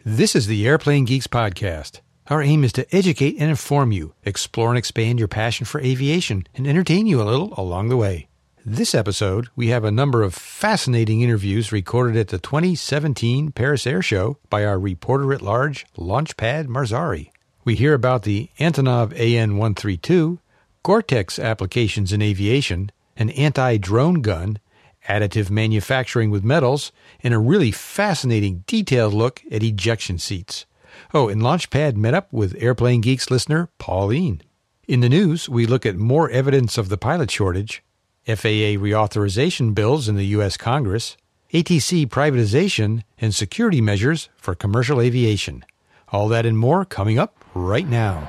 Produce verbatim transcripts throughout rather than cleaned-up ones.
This is the Airplane Geeks Podcast. Our aim is to educate and inform you, explore and expand your passion for aviation, and entertain you a little along the way. This episode, we have a number of fascinating interviews recorded at the twenty seventeen Paris Air Show by our reporter-at-large, Launchpad Marzari. We hear about the Antonov A N one thirty-two, Gore-Tex applications in aviation, an anti-drone gun, additive manufacturing with metals, and a really fascinating detailed look at ejection seats. Oh, and Launchpad met up with Airplane Geeks listener Pauline. In the news, we look at more evidence of the pilot shortage, F A A reauthorization bills in the U S Congress, A T C privatization, and security measures for commercial aviation. All that and more coming up right now.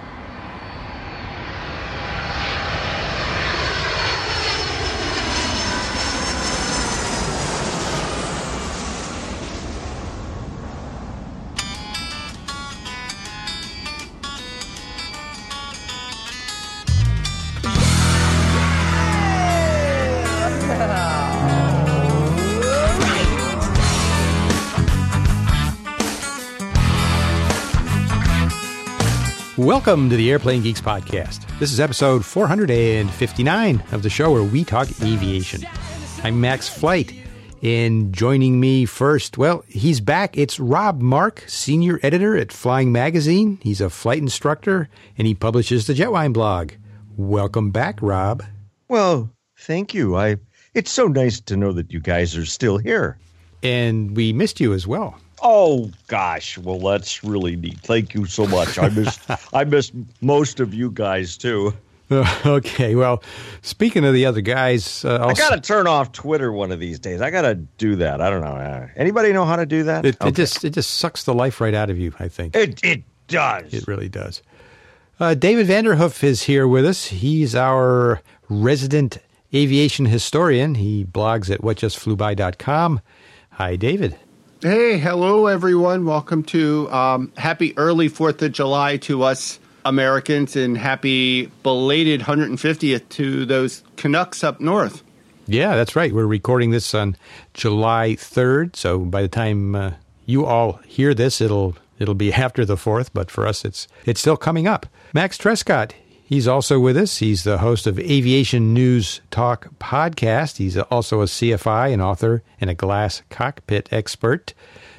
Welcome to the Airplane Geeks Podcast. This is episode four hundred fifty-nine of the show where we talk aviation. I'm Max Flight, and joining me first, well, he's back. It's Rob Mark, senior editor at Flying Magazine. He's a flight instructor, and he publishes the Jetwine blog. Welcome back, Rob. Well, thank you. I. It's so nice to know that you guys are still here. And we missed you as well. Oh, gosh. Well, that's really neat. Thank you so much. I missed I missed most of you guys, too. Uh, okay. Well, speaking of the other guys... Uh, I got to turn off Twitter one of these days. I got to do that. I don't know. Uh, anybody know how to do that? It, okay. it just it just sucks the life right out of you, I think. It, it does. It really does. Uh, David Vanderhoof is here with us. He's our resident aviation historian. He blogs at what just flew by dot com. Hi, David. Hey, hello, everyone. Welcome to um, happy early fourth of July to us Americans, and happy belated one hundred fiftieth to those Canucks up north. Yeah, that's right. We're recording this on July third, so by the time uh, you all hear this, it'll it'll be after the fourth, but for us, it's it's still coming up. Max Trescott, he's also with us. He's the host of Aviation News Talk podcast. He's also a C F I, an author, and a glass cockpit expert.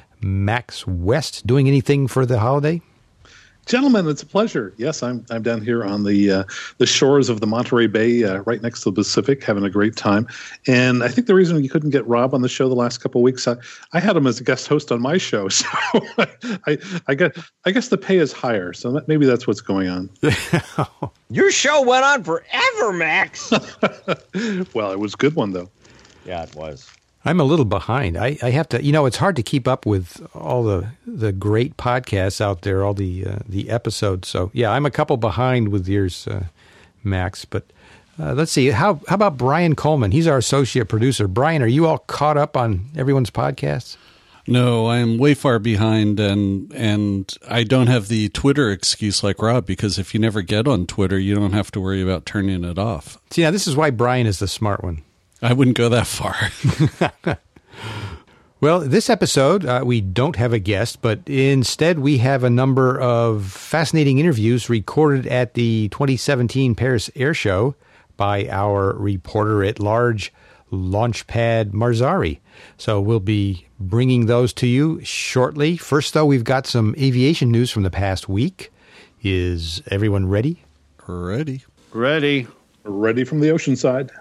Max West, doing anything for the holiday? Gentlemen, it's a pleasure. Yes, I'm I'm down here on the uh, the shores of the Monterey Bay, uh, right next to the Pacific, having a great time. And I think the reason you couldn't get Rob on the show the last couple of weeks, I, I had him as a guest host on my show, so I I guess I guess the pay is higher, so that, maybe that's what's going on. Your show went on forever, Max. Well, it was a good one though. Yeah, it was. I'm a little behind. I, I have to, you know, it's hard to keep up with all the, the great podcasts out there, all the uh, the episodes. So, yeah, I'm a couple behind with yours, uh, Max. But uh, let's see. How how about Brian Coleman? He's our associate producer. Brian, are you all caught up on everyone's podcasts? No, I'm way far behind, and and I don't have the Twitter excuse like Rob, because if you never get on Twitter, you don't have to worry about turning it off. See, now this is why Brian is the smart one. I wouldn't go that far. Well, this episode, uh, we don't have a guest, but instead we have a number of fascinating interviews recorded at the twenty seventeen Paris Air Show by our reporter-at-large, Launchpad Marzari. So we'll be bringing those to you shortly. First, though, we've got some aviation news from the past week. Is everyone ready? Ready. Ready. Ready from the ocean side.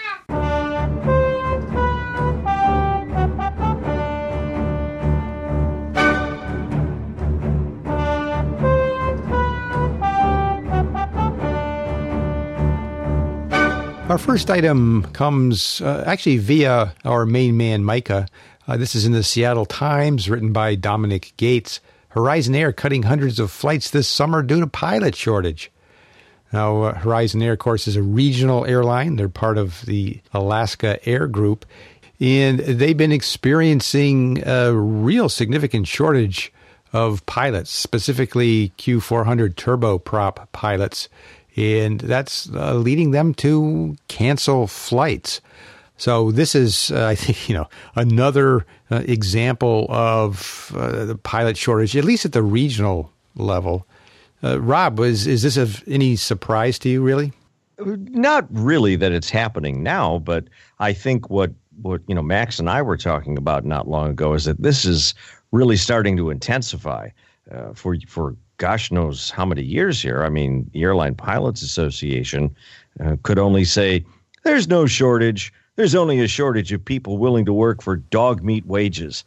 Our first item comes uh, actually via our main man, Micah. Uh, this is in the Seattle Times, written by Dominic Gates. Horizon Air cutting hundreds of flights this summer due to pilot shortage. Now, uh, Horizon Air, of course, is a regional airline. They're part of the Alaska Air Group. And they've been experiencing a real significant shortage of pilots, specifically Q four hundred turboprop pilots. And that's uh, leading them to cancel flights. So this is, uh, I think, you know, another uh, example of uh, the pilot shortage, at least at the regional level. Uh, Rob, was is this of any surprise to you, really? Not really that it's happening now, but I think what, what you know Max and I were talking about not long ago is that this is really starting to intensify uh, for for gosh knows how many years here. I mean, the Airline Pilots Association uh, could only say there's no shortage. There's only a shortage of people willing to work for dog meat wages.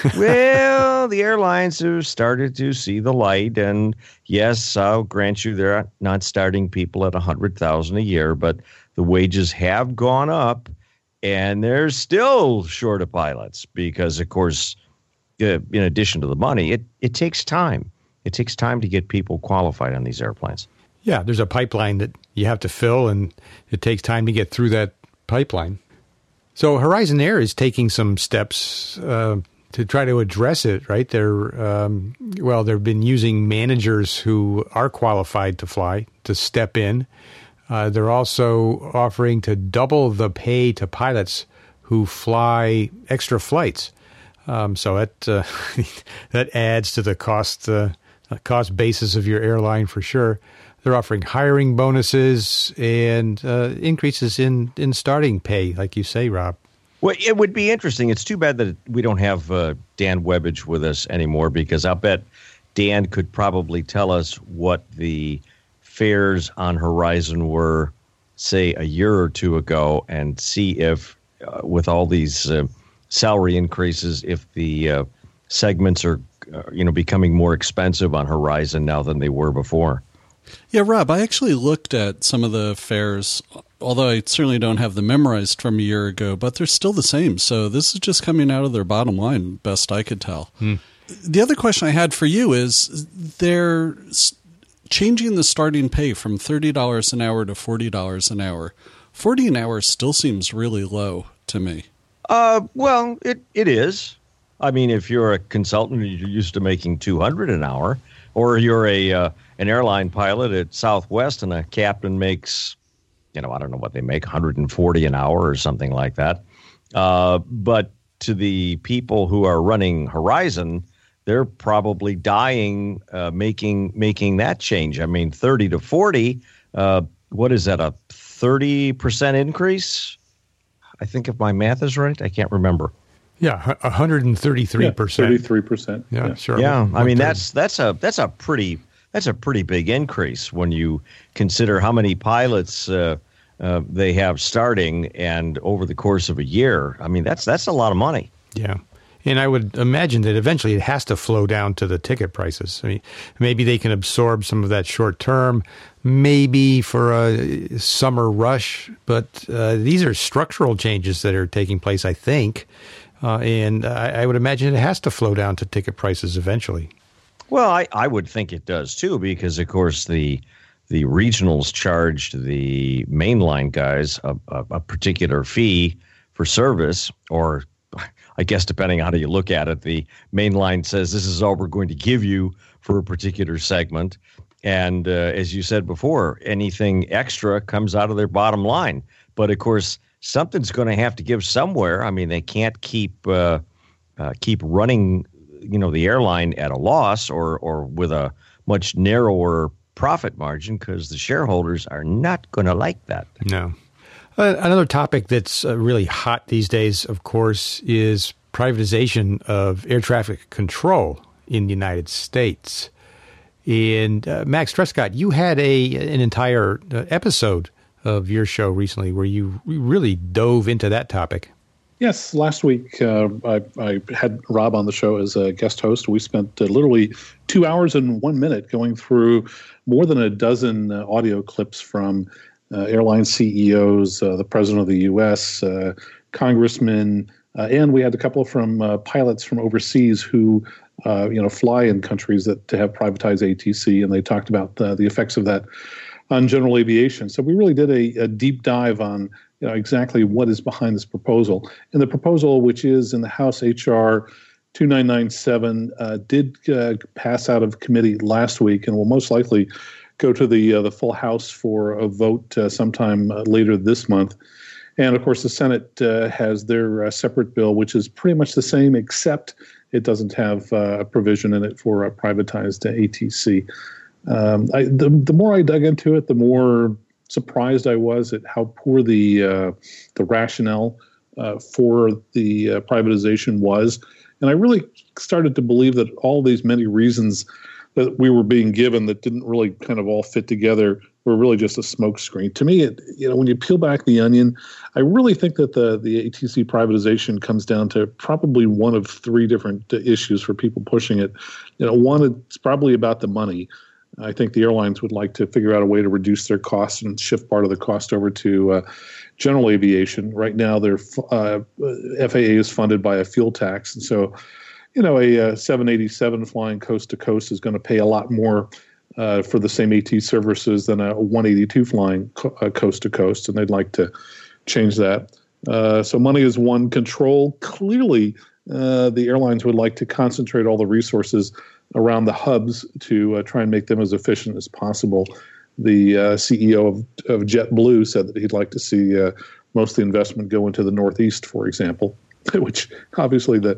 Well, the airlines have started to see the light, and yes, I'll grant you they're not starting people at one hundred thousand dollars a year, but the wages have gone up, and they're still short of pilots because, of course, uh, in addition to the money, it, it takes time. It takes time to get people qualified on these airplanes. Yeah, there's a pipeline that you have to fill, and it takes time to get through that pipeline. So Horizon Air is taking some steps uh, to try to address it, right? They're um, well, they've been using managers who are qualified to fly to step in. Uh, they're also offering to double the pay to pilots who fly extra flights. Um, so that uh, that adds to the cost uh, cost basis of your airline for sure. They're offering hiring bonuses and uh, increases in, in starting pay, like you say, Rob. Well, it would be interesting. It's too bad that we don't have uh, Dan Webbage with us anymore, because I'll bet Dan could probably tell us what the fares on Horizon were, say, a year or two ago, and see if, uh, with all these uh, salary increases, if the uh, segments are, uh, you know, becoming more expensive on Horizon now than they were before. Yeah, Rob, I actually looked at some of the fares, although I certainly don't have them memorized from a year ago, but they're still the same. So this is just coming out of their bottom line, best I could tell. Hmm. The other question I had for you is they're changing the starting pay from thirty dollars an hour to forty dollars an hour. forty an hour still seems really low to me. Uh, well, it, it is. I mean, if you're a consultant and you're used to making two hundred dollars an hour, or you're a uh, an airline pilot at Southwest and a captain makes, you know, I don't know what they make, one hundred forty an hour or something like that. Uh, but to the people who are running Horizon, they're probably dying uh, making making that change. I mean, thirty to forty, uh, what is that, a thirty percent increase? I think if my math is right, I can't remember. Yeah, one hundred thirty-three percent. Yeah, thirty-three percent. Yeah, yeah, sure. Yeah, I mean, that's that's a that's a pretty that's a pretty big increase when you consider how many pilots uh, uh, they have starting and over the course of a year. I mean, that's that's a lot of money. Yeah. And I would imagine that eventually it has to flow down to the ticket prices. I mean, maybe they can absorb some of that short term, maybe for a summer rush, but uh, these are structural changes that are taking place, I think. Uh, and I, I would imagine it has to flow down to ticket prices eventually. Well, I, I would think it does, too, because, of course, the the regionals charged the mainline guys a, a, a particular fee for service, or I guess depending on how you look at it, the mainline says this is all we're going to give you for a particular segment. And uh, as you said before, anything extra comes out of their bottom line. But, of course, something's going to have to give somewhere. I mean, they can't keep uh, uh, keep running, you know, the airline at a loss or or with a much narrower profit margin, because the shareholders are not going to like that. No. Uh, another topic that's uh, really hot these days, of course, is privatization of air traffic control in the United States. And uh, Max Trescott, you had a an entire uh, episode of your show recently where you really dove into that topic. Yes, last week uh, I, I had Rob on the show as a guest host. We spent uh, literally two hours and one minute going through more than a dozen uh, audio clips from uh, airline C E Os, uh, the president of the U S, uh, congressmen, uh, and we had a couple from uh, pilots from overseas who uh, you know fly in countries that have privatized A T C, and they talked about uh, the effects of that on general aviation. So we really did a, a deep dive on you know, exactly what is behind this proposal. And the proposal, which is in the House H R two nine nine seven, uh, did uh, pass out of committee last week and will most likely go to the uh, the full House for a vote uh, sometime uh, later this month. And of course, the Senate uh, has their uh, separate bill, which is pretty much the same, except it doesn't have uh, a provision in it for a privatized uh, A T C. Um, I, the, the more I dug into it, the more surprised I was at how poor the uh, the rationale uh, for the uh, privatization was. And I really started to believe that all these many reasons that we were being given that didn't really kind of all fit together were really just a smokescreen. To me, it, you know, when you peel back the onion, I really think that the the A T C privatization comes down to probably one of three different issues for people pushing it. You know, one, it's probably about the money. I think the airlines would like to figure out a way to reduce their costs and shift part of the cost over to uh, general aviation. Right now, their uh, F A A is funded by a fuel tax, and so, you know, a, a seven eighty-seven flying coast to coast is going to pay a lot more uh, for the same A T services than a one eighty-two flying co- uh, coast to coast, and they'd like to change that. Uh, so money is one. Control, clearly, uh, the airlines would like to concentrate all the resources around the hubs to uh, try and make them as efficient as possible. The uh, C E O of, of JetBlue said that he'd like to see uh, most of the investment go into the Northeast, for example, which obviously the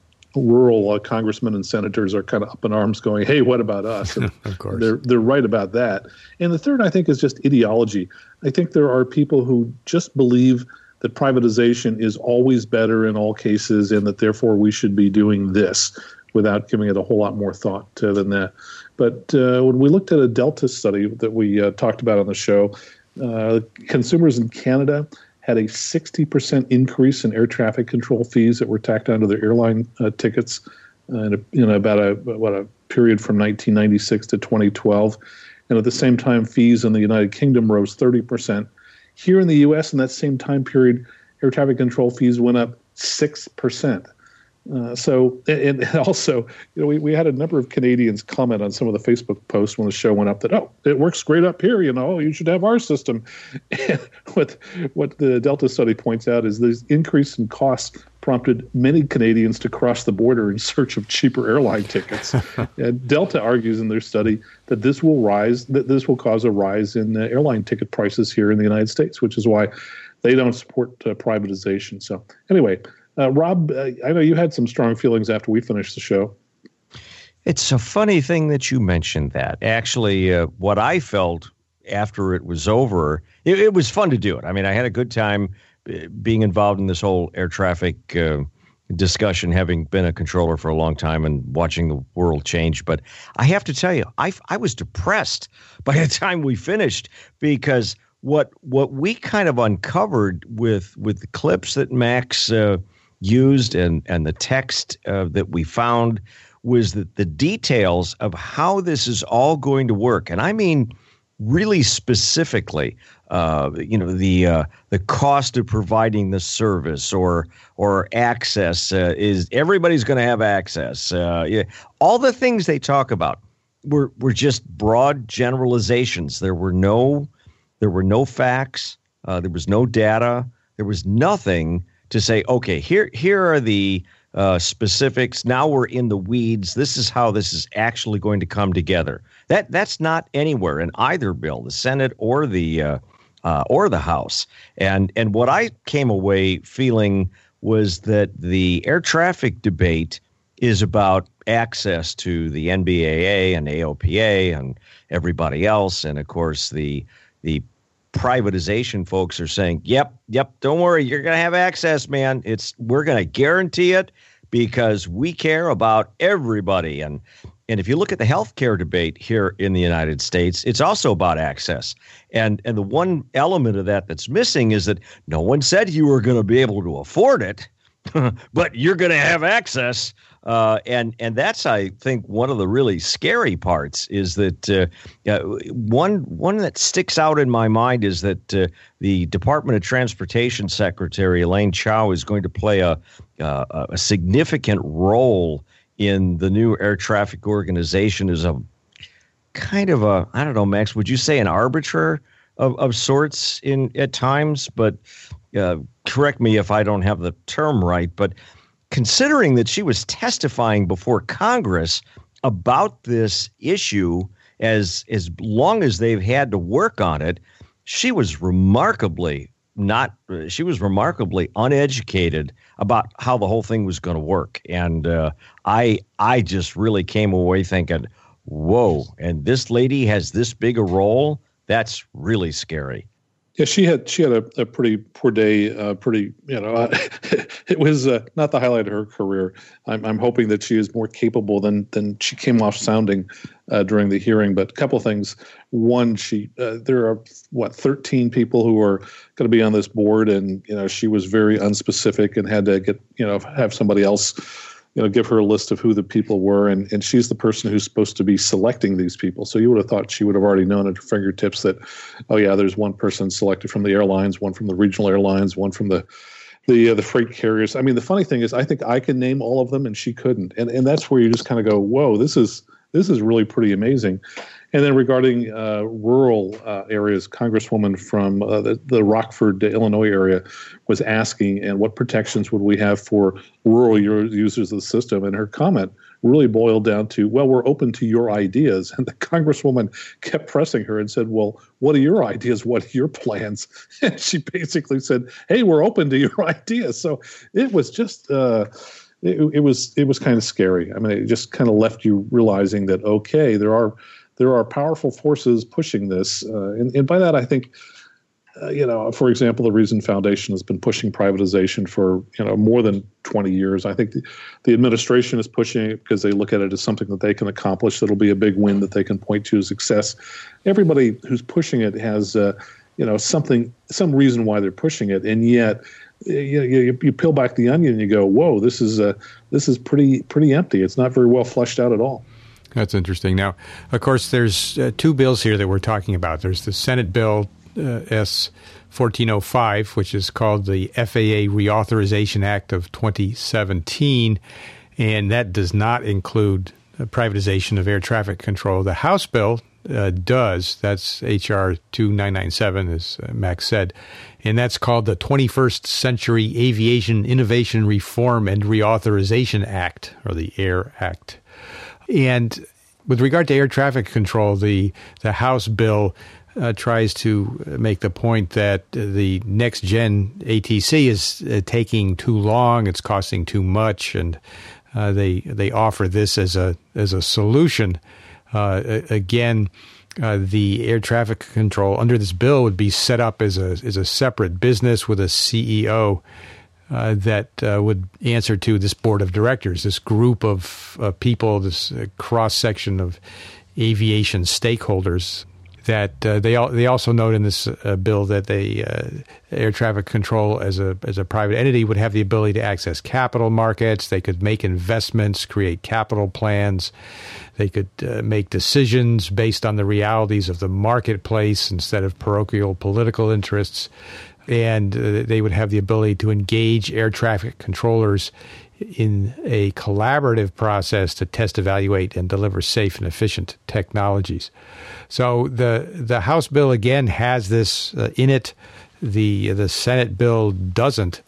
rural uh, congressmen and senators are kind of up in arms going, hey, what about us? And of course. They're, they're right about that. And the third, I think, is just ideology. I think there are people who just believe that privatization is always better in all cases and that therefore we should be doing this, without giving it a whole lot more thought uh, than that. But uh, when we looked at a Delta study that we uh, talked about on the show, uh, consumers in Canada had a sixty percent increase in air traffic control fees that were tacked onto their airline uh, tickets uh, in, a, in about a, what, a period from nineteen ninety-six to twenty twelve. And at the same time, fees in the United Kingdom rose thirty percent. Here in the U S, in that same time period, air traffic control fees went up six percent. Uh, so, and, and also, you know, we, we had a number of Canadians comment on some of the Facebook posts when the show went up that, oh, it works great up here, you know, you should have our system. And what, what the Delta study points out is this increase in costs prompted many Canadians to cross the border in search of cheaper airline tickets. And Delta argues in their study that this will rise, that this will cause a rise in uh, airline ticket prices here in the United States, which is why they don't support uh, privatization. So anyway, Uh, Rob, uh, I know you had some strong feelings after we finished the show. It's a funny thing that you mentioned that. Actually, uh, what I felt after it was over, it, it was fun to do it. I mean, I had a good time being involved in this whole air traffic uh, discussion, having been a controller for a long time and watching the world change. But I have to tell you, I, I was depressed by the time we finished, because what what we kind of uncovered with, with the clips that Max uh, used and, and the text uh, that we found was that the details of how this is all going to work. And I mean, really specifically, uh, you know, the uh, the cost of providing the service or or access uh, is everybody's going to have access. Uh, yeah, all the things they talk about were were just broad generalizations. There were no there were no facts. Uh, there was no data. There was nothing to say, okay, here here are the uh, specifics. Now we're in the weeds. This is how this is actually going to come together. That that's not anywhere in either bill, the Senate or the uh, uh, or the House. And and what I came away feeling was that the air traffic debate is about access to the N B A A and A O P A and everybody else, and of course the the privatization folks are saying, yep, yep, don't worry, you're going to have access, man. It's we're going to guarantee it because we care about everybody. And and if you look at the healthcare debate here in the United States, it's also about access. And and the one element of that that's missing is that no one said you were going to be able to afford it, but you're going to have access. Uh, and and that's, I think, one of the really scary parts is that uh, uh, one one that sticks out in my mind is that uh, the Department of Transportation Secretary Elaine Chao is going to play a uh, a significant role in the new air traffic organization as a kind of a, I don't know, Max, would you say an arbiter of, of sorts in at times? But uh, correct me if I don't have the term right, but considering that she was testifying before Congress about this issue as as long as they've had to work on it, she was remarkably not she was remarkably uneducated about how the whole thing was going to work. And uh, I I just really came away thinking, whoa, and this lady has this big a role? That's really scary. Yeah, she had she had a, a pretty poor day. Uh, pretty, you know, uh, it was uh, not the highlight of her career. I'm I'm hoping that she is more capable than than she came off sounding uh, during the hearing. But a couple of things. One, she uh, there are what thirteen people who are going to be on this board, and you know she was very unspecific and had to get you know have somebody else you know, give her a list of who the people were, and, and she's the person who's supposed to be selecting these people. So you would have thought she would have already known at her fingertips that, oh yeah, there's one person selected from the airlines, one from the regional airlines, one from the the uh, the freight carriers. I mean, the funny thing is, I think I can name all of them, and she couldn't, and and that's where you just kind of go, whoa, this is this is really pretty amazing. And then regarding uh, rural uh, areas, Congresswoman from uh, the, the Rockford, Illinois area was asking, and what protections would we have for rural users of the system? And her comment really boiled down to, well, we're open to your ideas. And the Congresswoman kept pressing her and said, well, what are your ideas? What are your plans? And she basically said, hey, we're open to your ideas. So it was just... Uh, it, it was it was kind of scary. I mean, it just kind of left you realizing that, okay, there are there are powerful forces pushing this. Uh, and, and by that, I think, uh, you know, for example, the Reason Foundation has been pushing privatization for, you know, more than twenty years. I think the, the administration is pushing it because they look at it as something that they can accomplish. That'll be a big win that they can point to as success. Everybody who's pushing it has, uh, you know, something, some reason why they're pushing it. And yet, you, you, you peel back the onion and you go, whoa, this is uh, this is pretty pretty empty. It's not very well fleshed out at all. That's interesting. Now, of course, there's uh, two bills here that we're talking about. There's the Senate Bill uh, S fourteen oh five, which is called the F A A Reauthorization Act of twenty seventeen, and that does not include uh, privatization of air traffic control. The House bill uh, does. That's H R twenty-nine ninety-seven, as uh, Max said, and that's called the twenty-first Century Aviation Innovation Reform and Reauthorization Act, or the AIR Act. And with regard to air traffic control, the, the House bill uh, tries to make the point that the next-gen A T C is uh, taking too long, it's costing too much, and uh, they they offer this as a as a solution. Uh, again, uh, the air traffic control under this bill would be set up as a as a separate business with a C E O. Uh, that uh, would answer to this board of directors, this group of uh, people, this uh, cross-section of aviation stakeholders. That uh, they all, they also note in this uh, bill that they uh, air traffic control as a as a private entity would have the ability to access capital markets. They could make investments, create capital plans. They could uh, make decisions based on the realities of the marketplace instead of parochial political interests. And uh, they would have the ability to engage air traffic controllers in a collaborative process to test, evaluate, and deliver safe and efficient technologies. So the the House bill, again, has this uh, in it. The the Senate bill doesn't.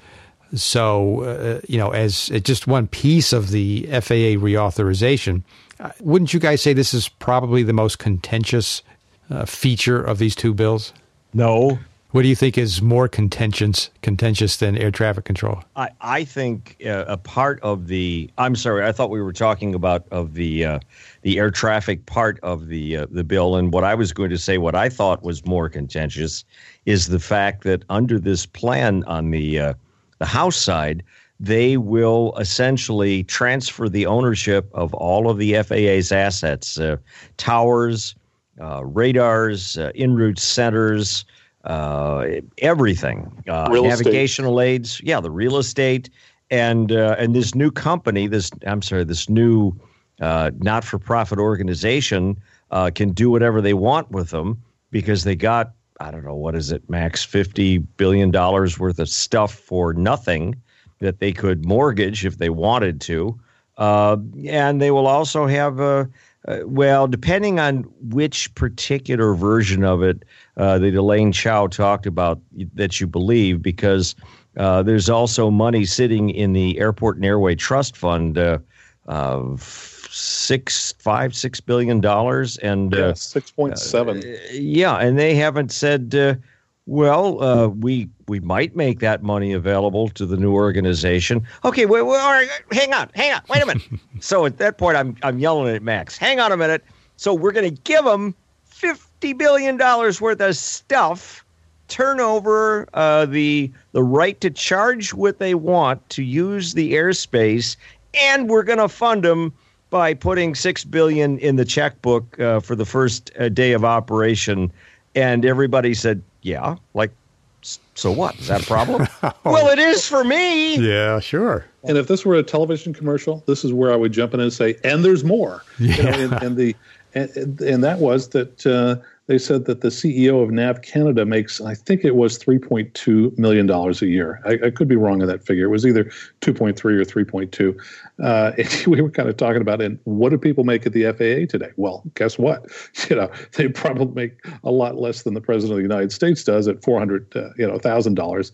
So, uh, you know, as just one piece of the F A A reauthorization, uh, wouldn't you guys say this is probably the most contentious uh, feature of these two bills? No. What do you think is more contentious contentious than air traffic control? I, I think uh, a part of the – I'm sorry, I thought we were talking about of the uh, the air traffic part of the uh, the bill. And what I was going to say, what I thought was more contentious is the fact that under this plan on the, uh, the House side, they will essentially transfer the ownership of all of the F A A's assets, uh, towers, uh, radars, uh, en route centers – Uh, everything, uh, navigational estate. aids, yeah, the real estate, and uh, and this new company, this I'm sorry, this new uh, not-for-profit organization uh, can do whatever they want with them because they got, I don't know, what is it, Max, fifty billion dollars worth of stuff for nothing that they could mortgage if they wanted to, uh, and they will also have a. Uh, well, depending on which particular version of it uh, that Elaine Chao talked about that you believe, because uh, there's also money sitting in the Airport and Airway Trust Fund uh, of six, five, six billion dollars, and yeah, uh, six point seven. Uh, yeah, and they haven't said uh, Well, uh, we we might make that money available to the new organization. Okay, wait, wait, all right, hang on, hang on, wait a minute. So at that point, I'm I'm yelling at Max. Hang on a minute. So we're going to give them fifty billion dollars worth of stuff, turn over uh, the the right to charge what they want to use the airspace, and we're going to fund them by putting six billion dollars in the checkbook uh, for the first uh, day of operation. And everybody said, yeah, like, so what? Is that a problem? oh. Well, it is for me. Yeah, sure. And if this were a television commercial, this is where I would jump in and say, and there's more. Yeah. You know, and, and the and, and that was that uh, they said that the C E O of Nav Canada makes, I think it was three point two million dollars a year. I, I could be wrong on that figure. It was either two point three or three point two. Uh, we were kind of talking about, and what do people make at the F A A today? Well, guess what? You know, they probably make a lot less than the president of the United States does at four hundred, uh, you know, thousand dollars.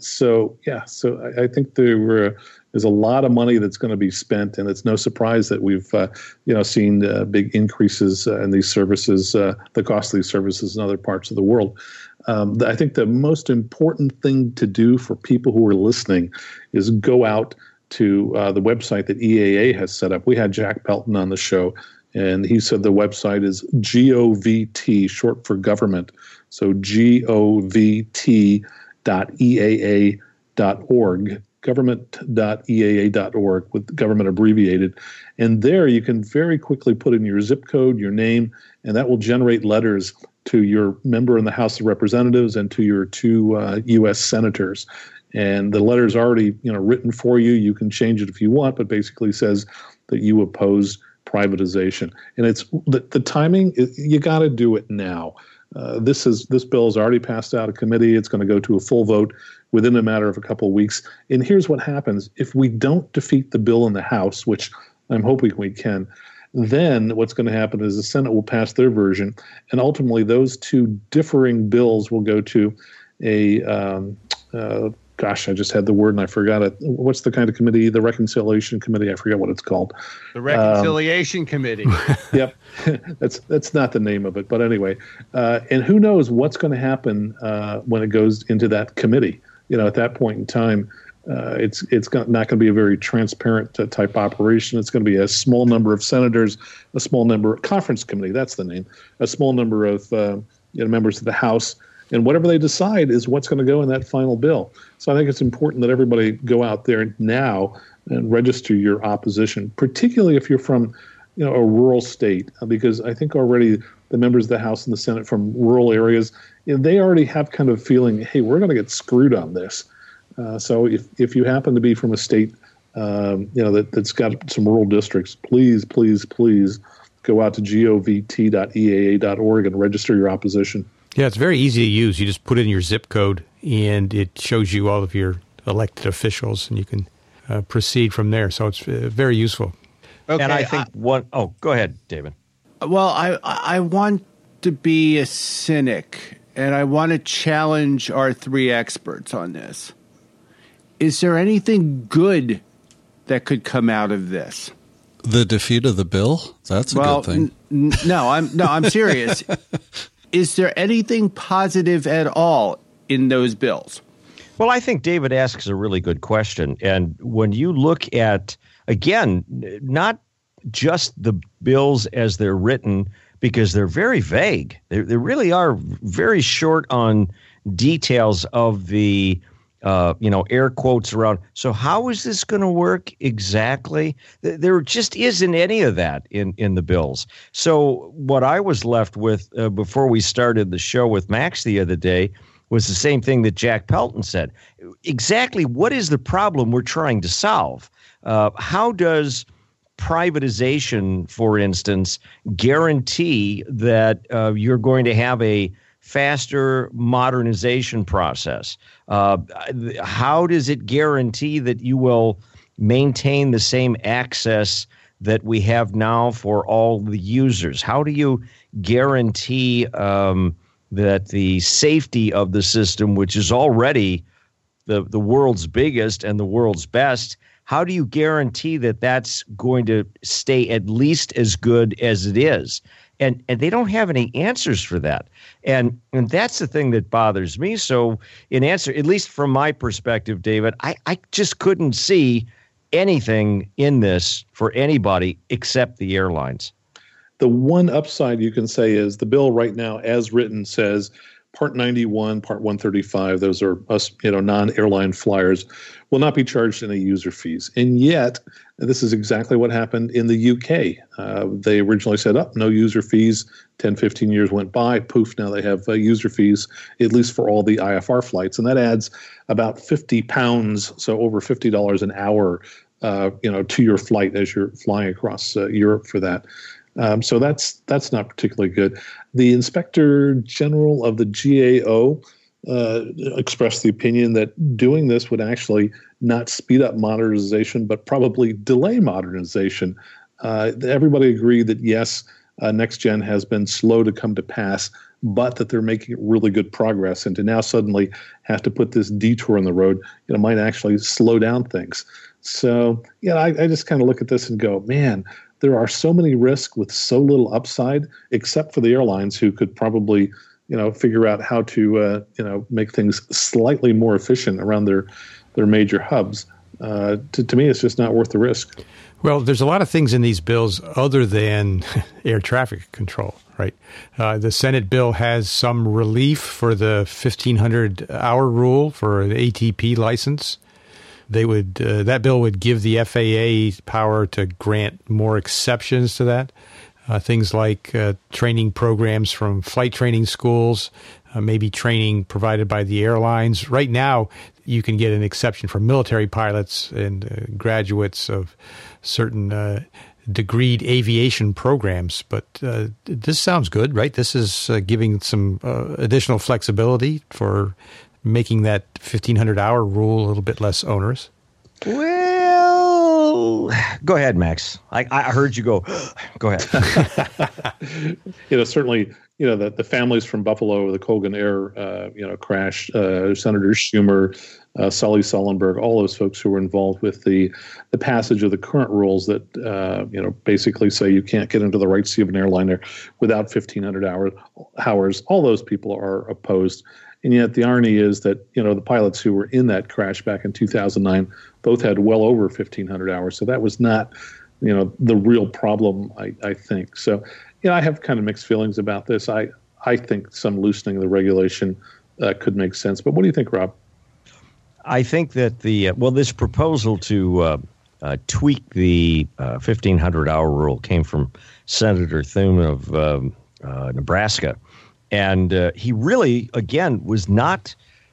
So yeah, so I, I think there were. There's a lot of money that's going to be spent, and it's no surprise that we've, uh, you know, seen uh, big increases uh, in these services, uh, the cost of these services in other parts of the world. Um, I think the most important thing to do for people who are listening is go out to uh, the website that E A A has set up. We had Jack Pelton on the show, and he said the website is G O V T, short for government. So G O V T dot E A A dot org. government dot E A A dot org, with government abbreviated. And there you can very quickly put in your zip code, your name, and that will generate letters to your member in the House of Representatives and to your two uh, U S senators. And the letter's already, you know, written for you. You can change it if you want, but basically says that you oppose privatization. And it's the, the timing, you got to do it now. Uh, this is this bill has already passed out of committee. It's going to go to a full vote within a matter of a couple of weeks. And here's what happens. If we don't defeat the bill in the House, which I'm hoping we can, then what's going to happen is the Senate will pass their version. And ultimately, those two differing bills will go to a, um, uh, gosh, I just had the word and I forgot it. What's the kind of committee? The Reconciliation Committee. I forget what it's called. The Reconciliation um, Committee. Yep. that's that's not the name of it. But anyway, uh, and who knows what's going to happen uh, when it goes into that committee. You know, at that point in time, uh, it's it's not going to be a very transparent uh, type operation. It's going to be a small number of senators, a small number conference committee. That's the name. A small number of uh, you know, members of the House, and whatever they decide is what's going to go in that final bill. So I think it's important that everybody go out there now and register your opposition, particularly if you're from, you know, a rural state, because I think already the members of the House and the Senate from rural areas, you know, they already have kind of feeling, hey, we're going to get screwed on this. Uh, so if, if you happen to be from a state, um, you know, that, that's got some rural districts, please, please, please go out to govt dot E A A dot org and register your opposition. Yeah, it's very easy to use. You just put in your zip code, and it shows you all of your elected officials, and you can uh, proceed from there. So it's uh, very useful. Okay, and I think I, one – oh, go ahead, David. Well, I I want to be a cynic, and I want to challenge our three experts on this. Is there anything good that could come out of this? The defeat of the bill? That's a well, good thing. N- no, I'm no, I'm serious. Is there anything positive at all in those bills? Well, I think David asks a really good question. And when you look at, again, not just the bills as they're written, because they're very vague. They, they really are very short on details of the, uh, you know, air quotes around. So how is this going to work exactly? There just isn't any of that in, in the bills. So what I was left with uh, before we started the show with Max the other day was the same thing that Jack Pelton said. Exactly what is the problem we're trying to solve? Uh, how does privatization, for instance, guarantee that uh, you're going to have a faster modernization process? Uh, how does it guarantee that you will maintain the same access that we have now for all the users? How do you guarantee um, that the safety of the system, which is already the, the world's biggest and the world's best, how do you guarantee that that's going to stay at least as good as it is? And and they don't have any answers for that. And and that's the thing that bothers me. So in answer, at least from my perspective, David, I, I just couldn't see anything in this for anybody except the airlines. The one upside you can say is the bill right now, as written, says Part ninety-one, Part one thirty-five, those are us, you know, non-airline flyers, will not be charged any user fees. And yet, this is exactly what happened in the U K. Uh, they originally said, up, oh, no user fees. ten, fifteen years went by. Poof, now they have uh, user fees, at least for all the I F R flights. And that adds about fifty pounds, so over fifty dollars an hour, uh, you know, to your flight as you're flying across uh, Europe for that. Um, so that's that's not particularly good. The Inspector General of the G A O uh, expressed the opinion that doing this would actually not speed up modernization, but probably delay modernization. Uh, everybody agreed that, yes, uh, Next Gen has been slow to come to pass, but that they're making really good progress. And to now suddenly have to put this detour in the road, you know, might actually slow down things. So, yeah, I, I just kind of look at this and go, man, there are so many risks with so little upside, except for the airlines who could probably, you know, figure out how to, uh, you know, make things slightly more efficient around their their major hubs. Uh, to, to me, it's just not worth the risk. Well, there's a lot of things in these bills other than air traffic control, right? Uh, the Senate bill has some relief for the fifteen hundred hour rule for an A T P license. They would uh, that bill would give the F A A power to grant more exceptions to that. Uh, things like uh, training programs from flight training schools, uh, maybe training provided by the airlines. Right now, you can get an exception for military pilots and uh, graduates of certain uh, degreed aviation programs. But uh, this sounds good, right? This is uh, giving some uh, additional flexibility for making that fifteen hundred hour rule a little bit less onerous. Well, go ahead, Max. I, I heard you go. Go ahead. You know, certainly, you know, the, the families from Buffalo, the Colgan Air, uh, you know, crash, uh, Senator Schumer, uh, Sully Sullenberg, all those folks who were involved with the the passage of the current rules that, uh, you know, basically say you can't get into the right seat of an airliner without fifteen hundred hour, hours. All those people are opposed. And yet the irony is that, you know, the pilots who were in that crash back in two thousand nine both had well over fifteen hundred hours. So that was not, you know, the real problem, I, I think. So, you know, I have kind of mixed feelings about this. I, I think some loosening of the regulation uh, could make sense. But what do you think, Rob? I think that the, uh, well, this proposal to uh, uh, tweak the uh, fifteen hundred hour rule came from Senator Thune of um, uh, Nebraska. And uh, he really, again, was not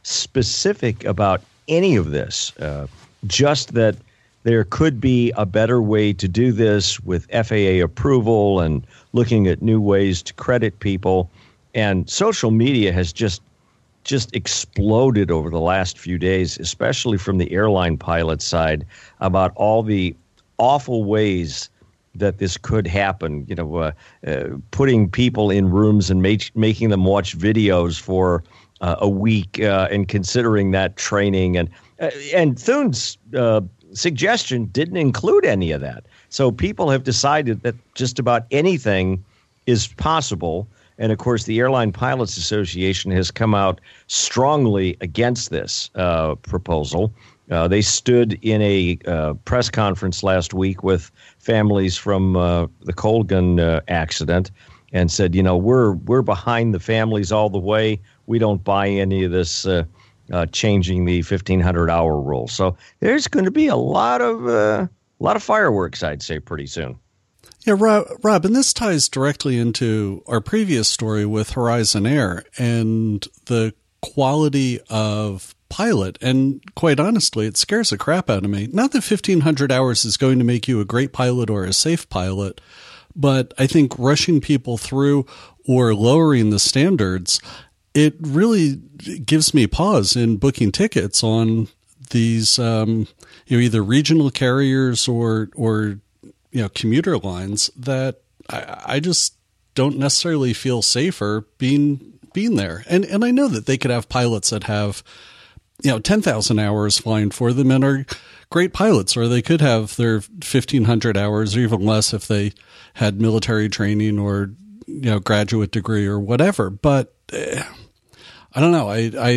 specific about any of this, uh, just that there could be a better way to do this with F A A approval and looking at new ways to credit people. And social media has just just exploded over the last few days, especially from the airline pilot side, about all the awful ways that this could happen, you know, uh, uh, putting people in rooms and make, making them watch videos for uh, a week uh, and considering that training. And uh, and Thune's uh, suggestion didn't include any of that. So people have decided that just about anything is possible. And, of course, the Airline Pilots Association has come out strongly against this uh, proposal. Uh, they stood in a uh, press conference last week with families from uh, the Colgan uh, accident and said, you know, we're we're behind the families all the way. We don't buy any of this uh, uh, changing the fifteen hundred hour rule. So there's going to be a lot of uh, a lot of fireworks, I'd say, pretty soon. Yeah, Rob, Rob, and this ties directly into our previous story with Horizon Air and the quality of pilot. And quite honestly, it scares the crap out of me. Not that fifteen hundred hours is going to make you a great pilot or a safe pilot, but I think rushing people through or lowering the standards, it really gives me pause in booking tickets on these, um, you know, either regional carriers or, or, you know, commuter lines that I, I just don't necessarily feel safer being being there. And and I know that they could have pilots that have you know, ten thousand hours flying for them and are great pilots, or they could have their fifteen hundred hours or even less if they had military training or, you know, graduate degree or whatever. But uh, I don't know. I, I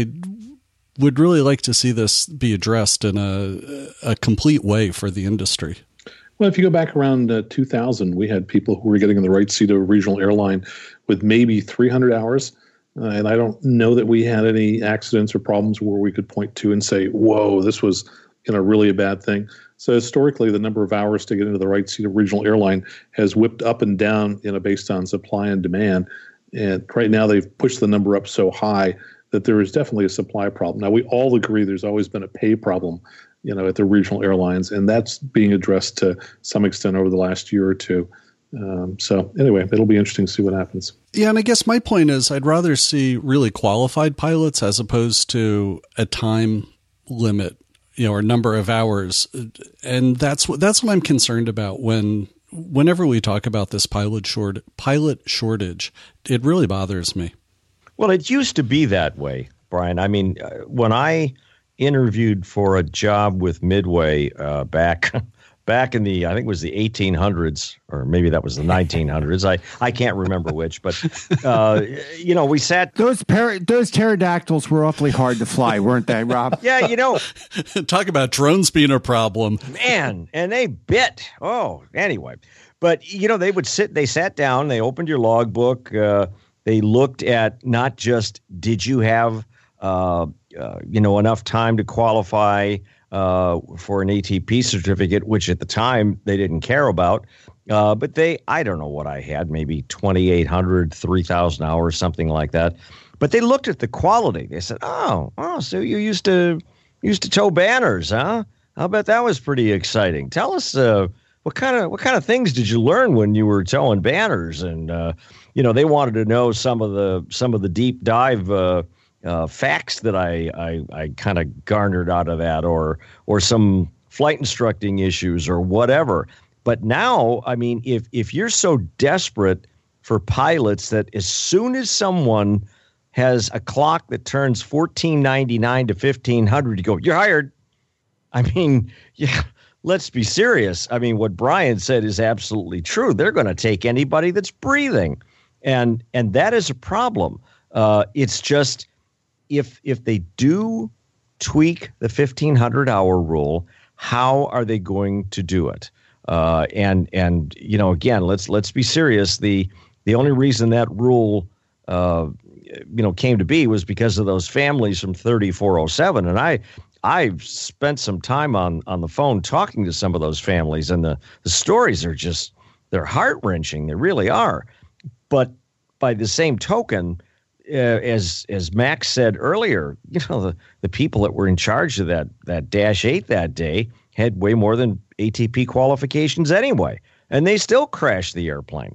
would really like to see this be addressed in a, a complete way for the industry. Well, if you go back around uh, two thousand, we had people who were getting in the right seat of a regional airline with maybe three hundred hours. Uh, and I don't know that we had any accidents or problems where we could point to and say, whoa, this was, you know, really a bad thing. So historically, the number of hours to get into the right seat of a regional airline has whipped up and down, you know, based on supply and demand. And right now they've pushed the number up so high that there is definitely a supply problem. Now, we all agree there's always been a pay problem, you know, at the regional airlines, and that's being addressed to some extent over the last year or two. Um, so anyway, it'll be interesting to see what happens. Yeah, and I guess my point is I'd rather see really qualified pilots as opposed to a time limit, you know, or number of hours. And that's what that's what I'm concerned about when whenever we talk about this pilot short pilot shortage. It really bothers me. Well, it used to be that way, Brian. I mean, uh, when I interviewed for a job with Midway uh, back back in the, I think it was the eighteen hundreds, or maybe that was the nineteen hundreds. I, I can't remember which, but, uh, you know, we sat. Those par- those pterodactyls were awfully hard to fly, weren't they, Rob? Yeah, you know. Talk about drones being a problem. Man, and they bit. Oh, anyway. But, you know, they would sit, they sat down, they opened your logbook. Uh, they looked at not just, did you have, uh, uh, you know, enough time to qualify uh, for an A T P certificate, which at the time they didn't care about. Uh, but they, I don't know what I had, maybe twenty-eight hundred, three thousand hours, something like that. But they looked at the quality. They said, oh, oh, so you used to used to tow banners, huh? I'll bet that was pretty exciting. Tell us, uh, what kind of what kind of things did you learn when you were towing banners? And, uh, you know, they wanted to know some of the some of the deep dive uh Uh, facts that I I, I kind of garnered out of that, or or some flight instructing issues or whatever. But now, I mean, if if you're so desperate for pilots that as soon as someone has a clock that turns fourteen ninety-nine to fifteen hundred, you go, you're hired. I mean, yeah, let's be serious. I mean, what Brian said is absolutely true. They're going to take anybody that's breathing, and and that is a problem. Uh, it's just. If if they do tweak the fifteen hundred hour rule, how are they going to do it? Uh, and and you know, again, let's let's be serious. The the only reason that rule uh, you know came to be was because of those families from thirty-four oh seven. And I I've spent some time on on the phone talking to some of those families, and the the stories are just they're heart wrenching. They really are. But by the same token. Uh, as as Max said earlier, you know, the, the people that were in charge of that that Dash eight that day had way more than A T P qualifications anyway, and they still crashed the airplane.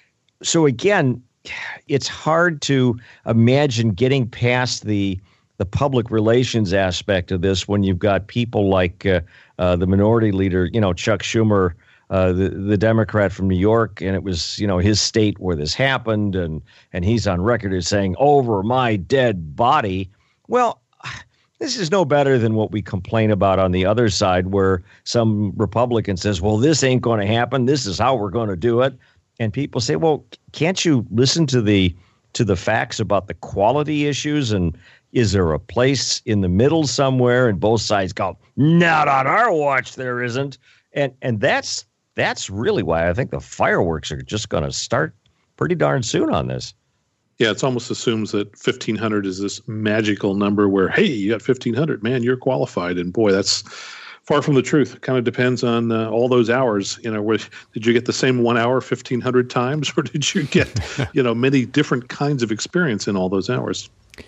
So again, it's hard to imagine getting past the the public relations aspect of this when you've got people like uh, uh, the minority leader, you know, Chuck Schumer, Uh, the the Democrat from New York, and it was, you know, his state where this happened, and and he's on record as saying, over my dead body. Well, this is no better than what we complain about on the other side, where some Republican says, well, this ain't going to happen. This is how we're going to do it. And people say, well, can't you listen to the to the facts about the quality issues? And is there a place in the middle somewhere? And both sides go, not on our watch, there isn't. And and that's That's really why I think the fireworks are just going to start pretty darn soon on this. Yeah, it's almost assumes that fifteen hundred is this magical number where, hey, you got fifteen hundred, man, you're qualified. And boy, that's far from the truth. It kind of depends on uh, all those hours. You know, where, did you get the same one hour fifteen hundred times, or did you get, you know, many different kinds of experience in all those hours?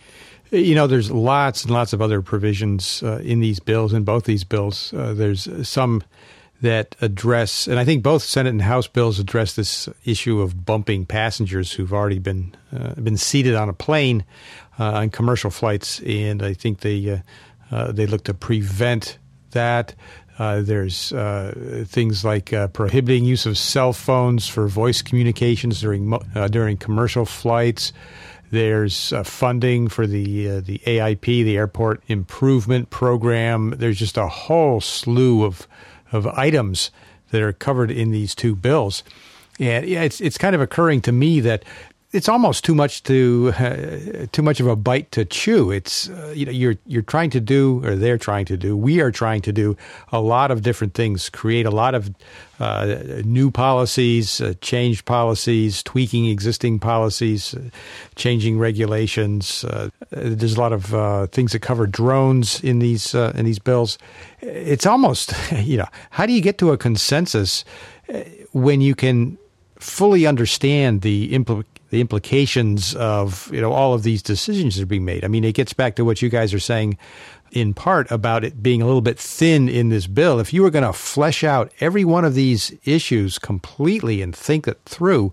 You know, there's lots and lots of other provisions uh, in these bills, in both these bills. Uh, there's some that address, and I think both Senate and House bills address this issue of bumping passengers who've already been uh, been seated on a plane uh, on commercial flights, and I think they uh, uh, they look to prevent that. Uh, there's uh, things like uh, prohibiting use of cell phones for voice communications during uh, during commercial flights. There's uh, funding for the uh, the A I P, the Airport Improvement Program. There's just a whole slew of of items that are covered in these two bills. And yeah, it's it's kind of occurring to me that it's almost too much to uh, too much of a bite to chew. It's uh, you know you're you're trying to do, or they're trying to do, we are trying to do a lot of different things, create a lot of uh, new policies, uh, change policies, tweaking existing policies, uh, changing regulations. Uh, there's a lot of uh, things that cover drones in these uh, in these bills. It's almost you know how do you get to a consensus when you can fully understand the impl- the implications of, you know, all of these decisions that are being made? I mean, it gets back to what you guys are saying in part about it being a little bit thin in this bill. If you were going to flesh out every one of these issues completely and think it through,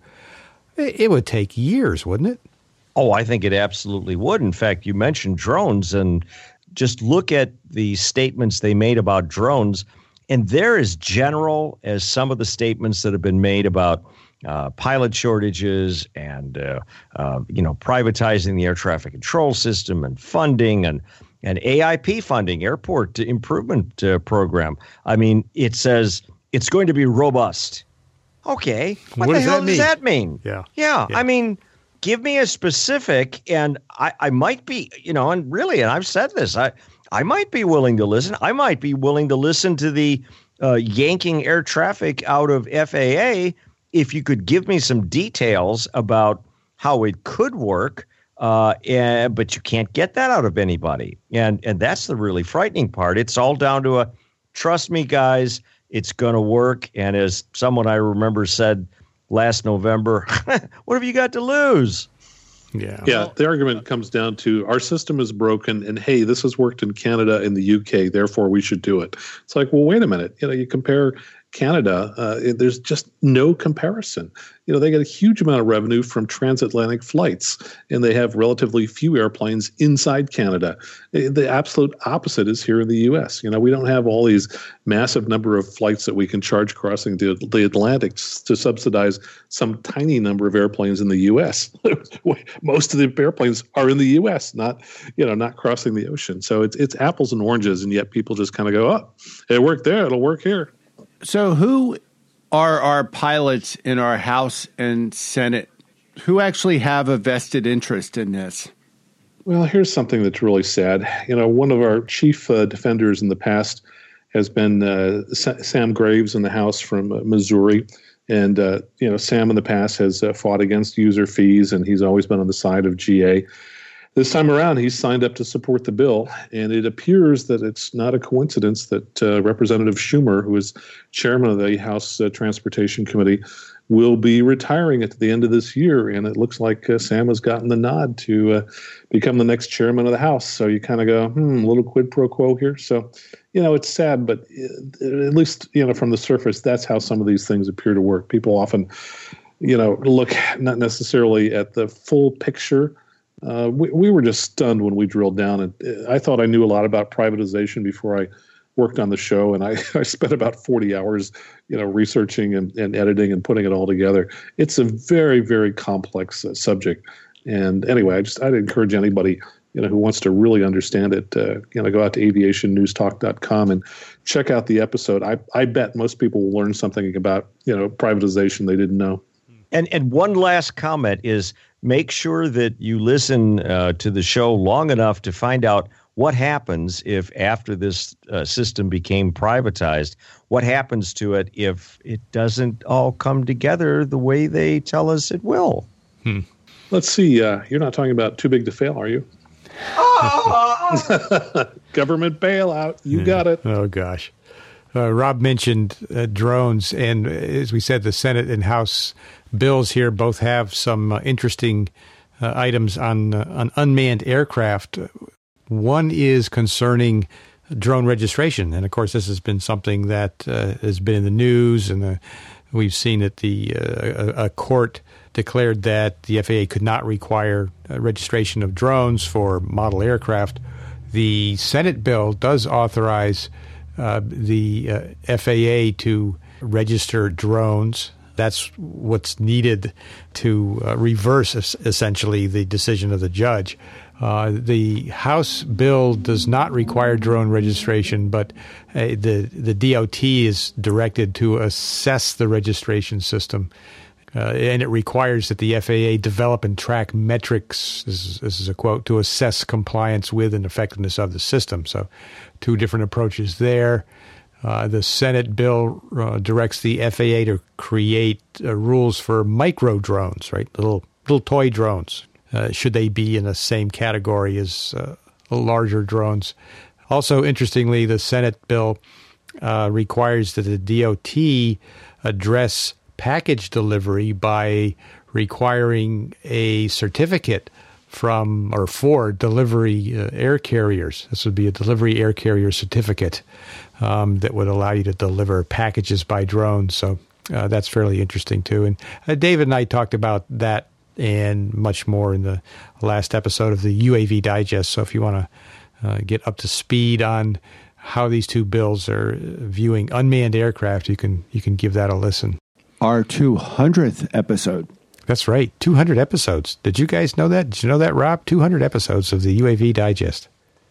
it would take years, wouldn't it? Oh, I think it absolutely would. In fact, you mentioned drones, and just look at the statements they made about drones, and they're as general as some of the statements that have been made about Uh, pilot shortages and, uh, uh, you know, privatizing the air traffic control system and funding and, and A I P funding, Airport Improvement uh, Program. I mean, it says it's going to be robust. Okay. What, what the does hell that does mean? that mean? Yeah. yeah. Yeah. I mean, give me a specific, and I, I might be, you know, and really, and I've said this, I, I might be willing to listen. I might be willing to listen to the uh, yanking air traffic out of F A A if you could give me some details about how it could work, uh, and, but you can't get that out of anybody. And and that's the really frightening part. It's all down to a, trust me, guys, it's going to work. And as someone I remember said last November, what have you got to lose? Yeah. Yeah, the argument comes down to our system is broken, and hey, this has worked in Canada and the U K, therefore we should do it. It's like, well, wait a minute. You know, you compare Canada, uh, it, there's just no comparison. You know, they get a huge amount of revenue from transatlantic flights, and they have relatively few airplanes inside Canada. The absolute opposite is here in the U S. You know, we don't have all these massive number of flights that we can charge crossing the, the Atlantic to subsidize some tiny number of airplanes in the U S. Most of the airplanes are in the U S, not, you know, not crossing the ocean. So it's it's apples and oranges, and yet people just kind of go, oh, it worked there, it'll work here. So who are our pilots in our House and Senate who actually have a vested interest in this? Well, here's something that's really sad. You know, one of our chief uh, defenders in the past has been uh, Sa- Sam Graves in the House from uh, Missouri. And, uh, you know, Sam in the past has uh, fought against user fees, and he's always been on the side of G A. This time around, he's signed up to support the bill, and it appears that it's not a coincidence that uh, Representative Schumer, who is chairman of the House uh, Transportation Committee, will be retiring at the end of this year, and it looks like uh, Sam has gotten the nod to uh, become the next chairman of the House. So you kind of go, hmm, a little quid pro quo here. So, you know, it's sad, but at least, you know, from the surface, that's how some of these things appear to work. People often, you know, look not necessarily at the full picture. Uh, we, we were just stunned when we drilled down, and I thought I knew a lot about privatization before I worked on the show, and I, I spent about forty hours, you know, researching and, and editing and putting it all together. It's a very, very complex uh, subject, and anyway, I just I'd encourage anybody, you know, who wants to really understand it, uh, you know, go out to aviation news talk dot com and check out the episode. I I bet most people will learn something about, you know, privatization they didn't know. And and one last comment is, make sure that you listen uh, to the show long enough to find out what happens if after this uh, system became privatized, what happens to it if it doesn't all come together the way they tell us it will. Hmm. Let's see. Uh, you're not talking about Too Big to Fail, are you? Government bailout. You Yeah. got it. Oh, gosh. Uh, Rob mentioned uh, drones, and as we said, the Senate and House bills here both have some uh, interesting uh, items on uh, on unmanned aircraft. One is concerning drone registration, and of course, this has been something that uh, has been in the news, and uh, we've seen that the uh, a, a court declared that the F A A could not require uh, registration of drones for model aircraft. The Senate bill does authorize Uh, the uh, F A A to register drones That's what's needed to uh, reverse es- essentially the decision of the judge. Uh, the House bill does not require drone registration, but uh, the the D O T is directed to assess the registration system, uh, and it requires that the F A A develop and track metrics. This is, this is a quote, to assess compliance with and effectiveness of the system. So, two different approaches there. Uh, the Senate bill uh, directs the F A A to create uh, rules for micro drones, right? Little little toy drones. Uh, should they be in the same category as uh, larger drones? Also, interestingly, the Senate bill uh, requires that the D O T address package delivery by requiring a certificate from or for delivery uh, air carriers. This would be a delivery air carrier certificate um, that would allow you to deliver packages by drone. So uh, that's fairly interesting, too. And uh, David and I talked about that and much more in the last episode of the U A V Digest. So if you want to uh, get up to speed on how these two bills are viewing unmanned aircraft, you can you can give that a listen. Our two hundredth episode. That's right, two hundred episodes. Did you guys know that? Did you know that, Rob? two hundred episodes of the U A V Digest.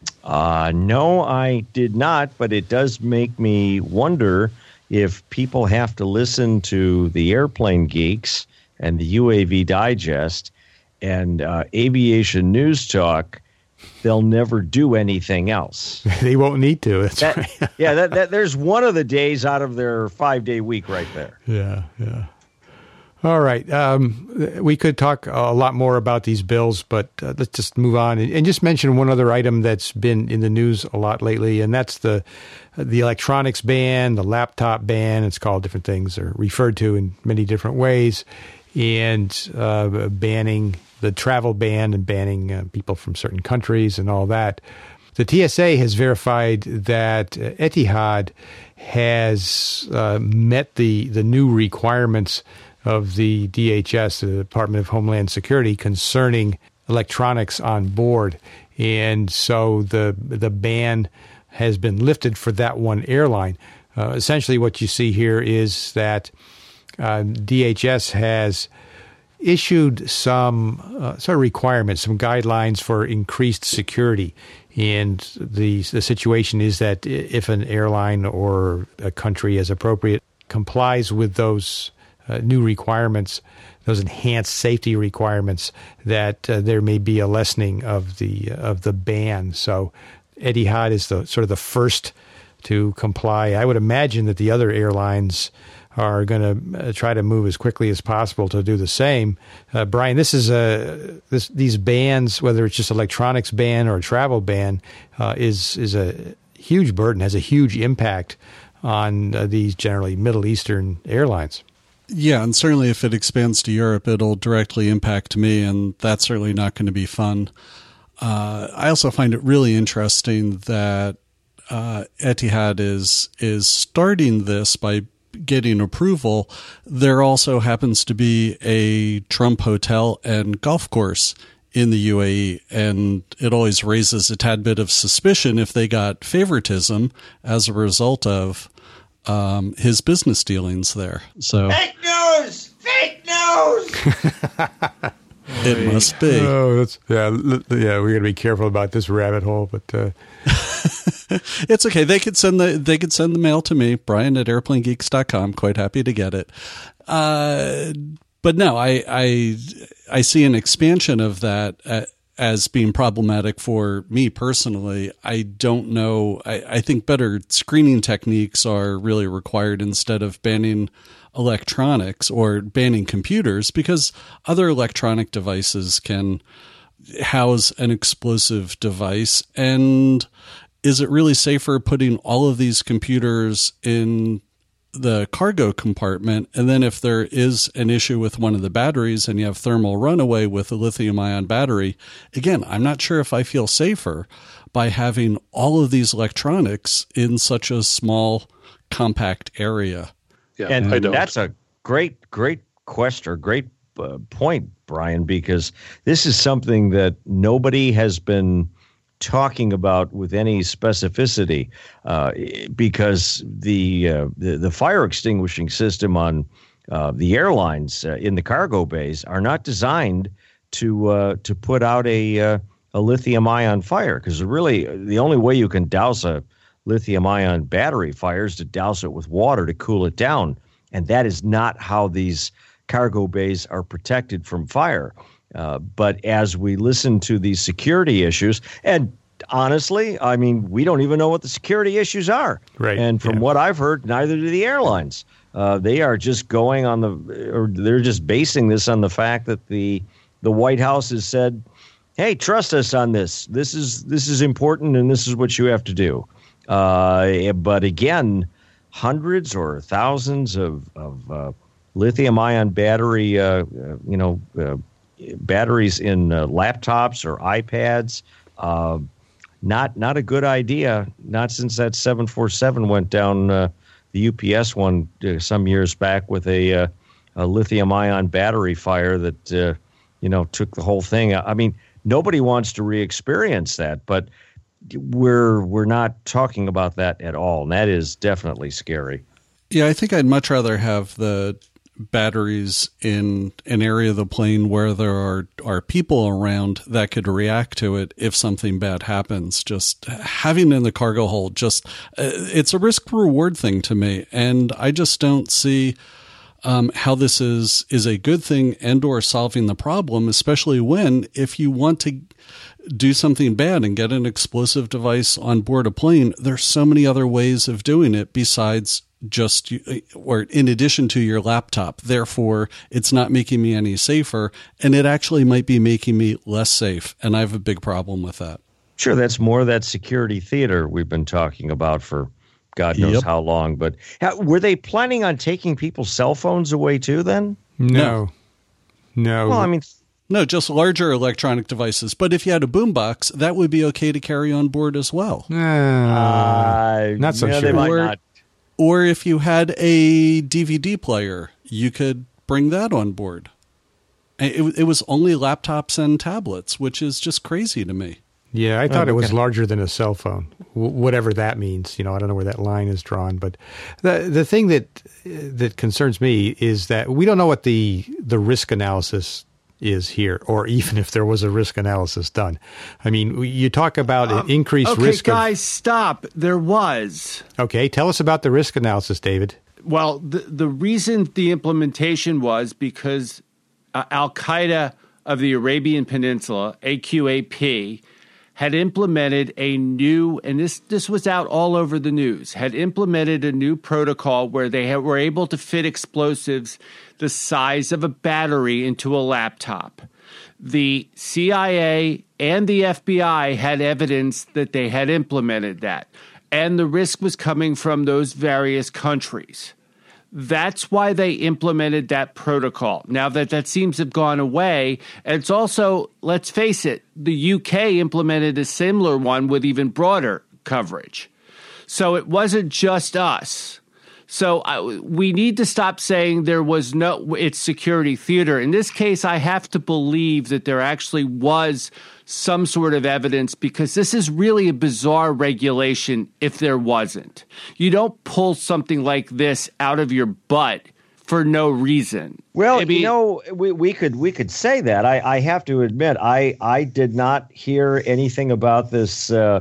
Uh, no, I did not, but it does make me wonder if people have to listen to the Airplane Geeks and the U A V Digest and uh, Aviation News Talk, they'll never do anything else. They won't need to. That's that, right. yeah, that, that, there's one of the days out of their five-day week right there. Yeah, yeah. All right. Um, we could talk a lot more about these bills, but uh, let's just move on and, and just mention one other item that's been in the news a lot lately, and that's the the electronics ban, the laptop ban. It's called different things or referred to in many different ways, and uh, banning the travel ban and banning uh, people from certain countries and all that. The T S A has verified that Etihad has uh, met the, the new requirements of the D H S, the Department of Homeland Security, concerning electronics on board. And so the the ban has been lifted for that one airline. Uh, essentially what you see here is that uh, D H S has issued some uh, sort of requirements, some guidelines for increased security. And the the situation is that if an airline or a country, as appropriate, complies with those uh, new requirements, those enhanced safety requirements, that uh, there may be a lessening of the of the ban. So Etihad is the sort of the first to comply. I would imagine that the other airlines are going to uh, try to move as quickly as possible to do the same. Uh, Brian, this is a this these bans, whether it's just electronics ban or a travel ban, uh, is is a huge burden, has a huge impact on uh, these generally Middle Eastern airlines. Yeah, and certainly if it expands to Europe, it'll directly impact me, and that's certainly not going to be fun. Uh, I also find it really interesting that uh, Etihad is is starting this by getting approval. There also happens to be a Trump hotel and golf course in the U A E, and it always raises a tad bit of suspicion if they got favoritism as a result of um, his business dealings there. So fake news, fake news. It must be. Oh, that's yeah, yeah. We're gonna be careful about this rabbit hole, but uh... it's okay. They could send the they could send the mail to me, Brian at airplane geeks dot com. Quite happy to get it. Uh, but no, I I I see an expansion of that uh, as being problematic for me personally. I don't know. I, I think better screening techniques are really required instead of banning electronics or banning computers, because other electronic devices can house an explosive device. And is it really safer putting all of these computers in the cargo compartment? And then if there is an issue with one of the batteries and you have thermal runaway with a lithium ion battery, again, I'm not sure if I feel safer by having all of these electronics in such a small, compact area. Yeah, and I don't. That's a great, great question, great uh, point, Brian, because this is something that nobody has been talking about with any specificity, uh, because the, uh, the the fire extinguishing system on uh, the airlines uh, in the cargo bays are not designed to uh, to put out a uh, a lithium ion fire, because really the only way you can douse a lithium ion battery fire is to douse it with water to cool it down, and that is not how these cargo bays are protected from fire. Uh, but as we listen to these security issues, and honestly, I mean, we don't even know what the security issues are. Right. And from yeah. what I've heard, neither do the airlines. Uh, they are just going on the, or they're just basing this on the fact that the the White House has said, "Hey, trust us on this. This is this is important, and this is what you have to do." Uh, but again, hundreds or thousands of of uh, lithium-ion battery, uh, uh, you know, uh, batteries in uh, laptops or iPads. Uh, not not a good idea. Not since that seven forty-seven went down, uh, the U P S one uh, some years back with a, uh, a lithium-ion battery fire that uh, you know took the whole thing. I mean, nobody wants to re-experience that, but we're we're not talking about that at all, and that is definitely scary. Yeah, I think I'd much rather have the batteries in an area of the plane where there are, are people around that could react to it if something bad happens. Just having it in the cargo hold, just uh, it's a risk reward thing to me, and I just don't see um, how this is is a good thing and or solving the problem, especially when if you want to do something bad and get an explosive device on board a plane, there's so many other ways of doing it besides just, or in addition to your laptop. Therefore, it's not making me any safer, and it actually might be making me less safe. And I have a big problem with that. Sure, that's more of that security theater we've been talking about for God knows Yep. how long. But how, were they planning on taking people's cell phones away too then? No. No. Well, I mean, No, just larger electronic devices. But if you had a boombox, that would be okay to carry on board as well. uh, uh, not so yeah, sure. They might Or- not. Or if you had a D V D player, you could bring that on board. It, it was only laptops and tablets, which is just crazy to me. Yeah, I thought Oh, it was okay. larger than a cell phone, w- whatever that means. You know, I don't know where that line is drawn, but the the thing that that concerns me is that we don't know what the the risk analysis is here, or even if there was a risk analysis done. I mean, we- you talk about an increased Okay, risk. guys, stop. There was. Of, okay, tell us about the risk analysis, David. Well, the, the reason the implementation was because uh, Al-Qaeda of the Arabian Peninsula, A Q A P, had implemented a new, and this, this was out all over the news, had implemented a new protocol where they had, were able to fit explosives the size of a battery into a laptop. The C I A and the F B I had evidence that they had implemented that, and the risk was coming from those various countries. That's why they implemented that protocol. Now that that seems to have gone away, and it's also, let's face it, the U K implemented a similar one with even broader coverage. So it wasn't just us. So I, we need to stop saying there was no, it's security theater. In this case, I have to believe that there actually was some sort of evidence, because this is really a bizarre regulation if there wasn't. You don't pull something like this out of your butt for no reason. Well, I mean, you know, we, we could we could say that. I, I have to admit, I, I did not hear anything about this uh,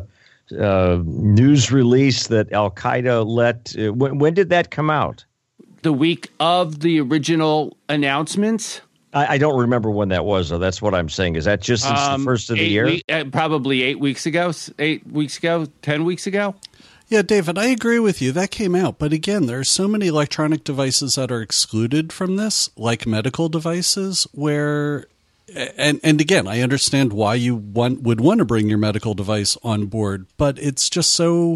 uh, news release that Al-Qaeda let. Uh, when, when did that come out? the week of the original announcements. I, I don't remember when that was, though. That's what I'm saying. Is that just since Um, the first of the eight year? week- uh, probably eight weeks ago, s- eight weeks ago, ten weeks ago. Yeah, David, I agree with you. That came out. But again, there are so many electronic devices that are excluded from this, like medical devices, where and and again, I understand why you want would want to bring your medical device on board, but it's just so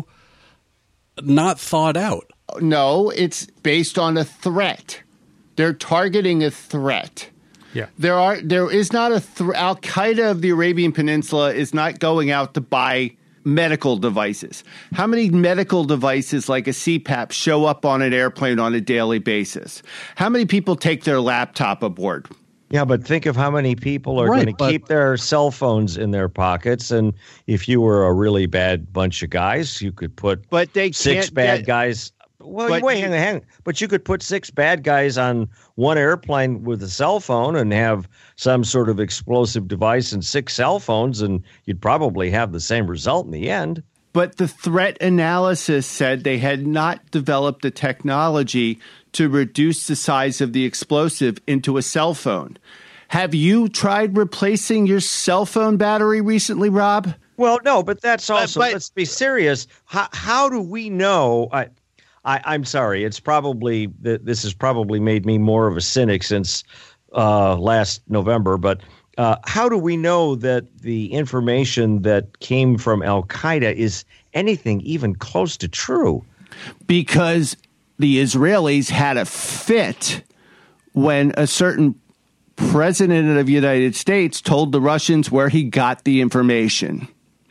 not thought out. No, it's based on a threat. They're targeting a threat. Yeah. There are there is not a th- Al Qaeda of the Arabian Peninsula is not going out to buy medical devices. How many medical devices like a C PAP show up on an airplane on a daily basis? How many people take their laptop aboard? Yeah, but think of how many people are Right, going to but- keep their cell phones in their pockets. And if you were a really bad bunch of guys, you could put But they six can't bad get- guys Well, But wait, you- hang on, hang on. But you could put six bad guys on one airplane with a cell phone and have some sort of explosive device and six cell phones, and you'd probably have the same result in the end. But the threat analysis said they had not developed the technology to reduce the size of the explosive into a cell phone. Have you tried replacing your cell phone battery recently, Rob? Well, no, but that's also, but- let's be serious. How, how do we know? I, I, I'm sorry. It's probably, this has probably made me more of a cynic since uh, last November, but uh, how do we know that the information that came from Al-Qaeda is anything even close to true? Because the Israelis had a fit when a certain president of the United States told the Russians where he got the information.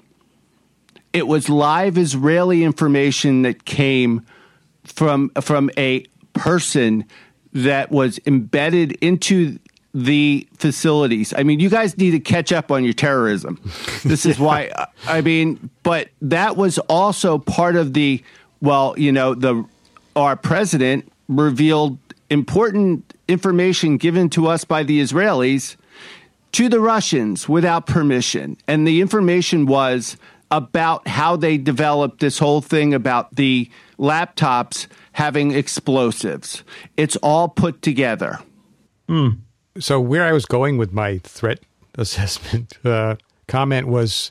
It was live Israeli information that came from from a person that was embedded into the facilities. I mean, you guys need to catch up on your terrorism. This is why, I mean, but that was also part of the, well, you know, the our president revealed important information given to us by the Israelis to the Russians without permission. And the information was about how they developed this whole thing about the laptops having explosives. It's all put together. Hmm. So where I was going with my threat assessment uh, comment was,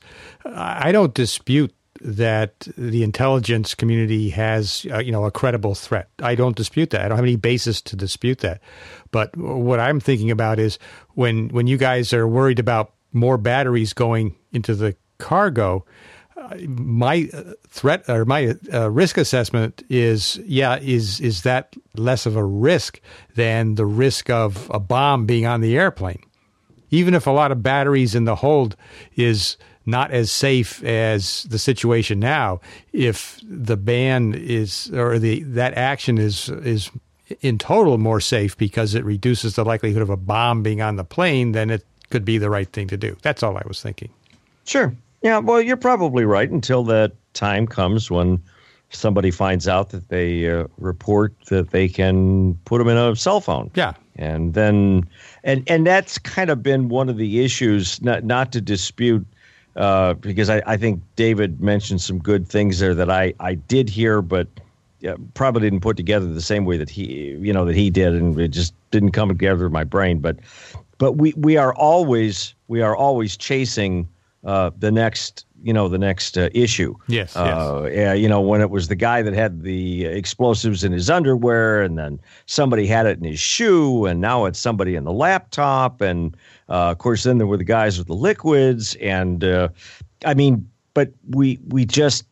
I don't dispute that the intelligence community has, uh, you know, a credible threat. I don't dispute that. I don't have any basis to dispute that. But what I'm thinking about is when when you guys are worried about more batteries going into the cargo, uh, my threat or my uh, risk assessment is, yeah, is is that less of a risk than the risk of a bomb being on the airplane? Even if a lot of batteries in the hold is not as safe as the situation now, if the ban is or the that action is is in total more safe because it reduces the likelihood of a bomb being on the plane, then it could be the right thing to do. That's all I was thinking. Sure. Yeah, well, you're probably right until that time comes when somebody finds out that they uh, report that they can put them in a cell phone. Yeah. And then, and, and that's kind of been one of the issues, not, not to dispute, uh, because I, I think David mentioned some good things there that I, I did hear, but yeah, probably didn't put together the same way that he, you know, that he did. And it just didn't come together in my brain. But, but we, we are always, we are always chasing uh, the next, you know, the next uh, issue. Yes, uh, yes. Yeah, you know, when it was the guy that had the explosives in his underwear, and then somebody had it in his shoe, and now it's somebody in the laptop, and uh, of course, then there were the guys with the liquids, and uh, I mean, but we we just,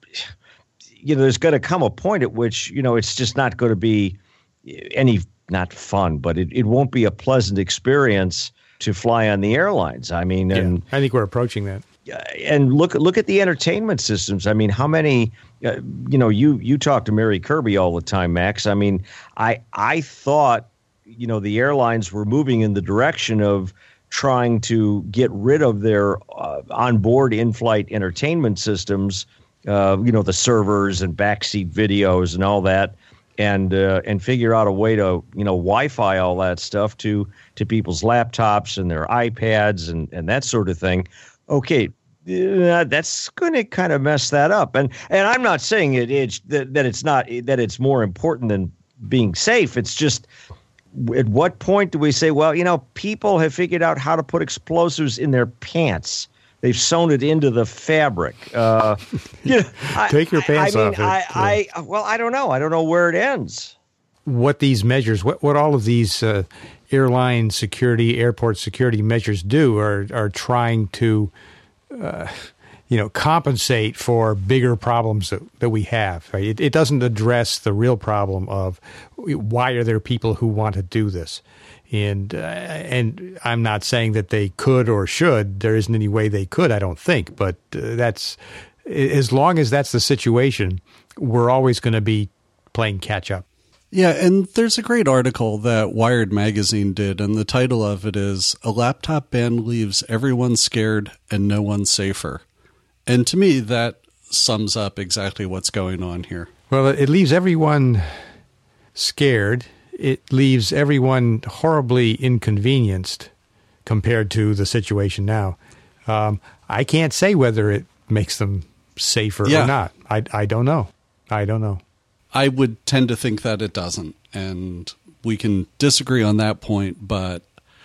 you know, there's going to come a point at which, you know, it's just not going to be any not fun, but it, it won't be a pleasant experience to fly on the airlines. I mean, and yeah, I think we're approaching that. And look look at the entertainment systems. I mean, how many? Uh, you know, you you talk to Mary Kirby all the time, Max. I mean, I I thought, you know, the airlines were moving in the direction of trying to get rid of their uh, onboard in-flight entertainment systems. Uh, you know, the servers and backseat videos and all that, and uh, and figure out a way to, you know, Wi-Fi all that stuff to to people's laptops and their iPads and and that sort of thing. Okay, uh, that's going to kind of mess that up, and and I'm not saying it, it's that, that it's not that it's more important than being safe. It's just, at what point do we say, well, you know, people have figured out how to put explosives in their pants? They've sewn it into the fabric. Uh, you know, Take your pants I, I off. mean, it. I, I well, I don't know. I don't know where it ends. What these measures, what what all of these uh, airline security, airport security measures do are are trying to, uh, you know, compensate for bigger problems that, that we have. Right? It, it doesn't address the real problem of why are there people who want to do this, and uh, and I'm not saying that they could or should. There isn't any way they could, I don't think. But uh, that's as long as that's the situation, we're always going to be playing catch up. Yeah, and there's a great article that Wired Magazine did, and the title of it is "A Laptop Ban Leaves Everyone Scared and No One Safer." And to me, that sums up exactly what's going on here. Well, it leaves everyone scared. It leaves everyone horribly inconvenienced compared to the situation now. Um, I can't say whether it makes them safer yeah. or not. I, I don't know. I don't know. I would tend to think that it doesn't, and we can disagree on that point, but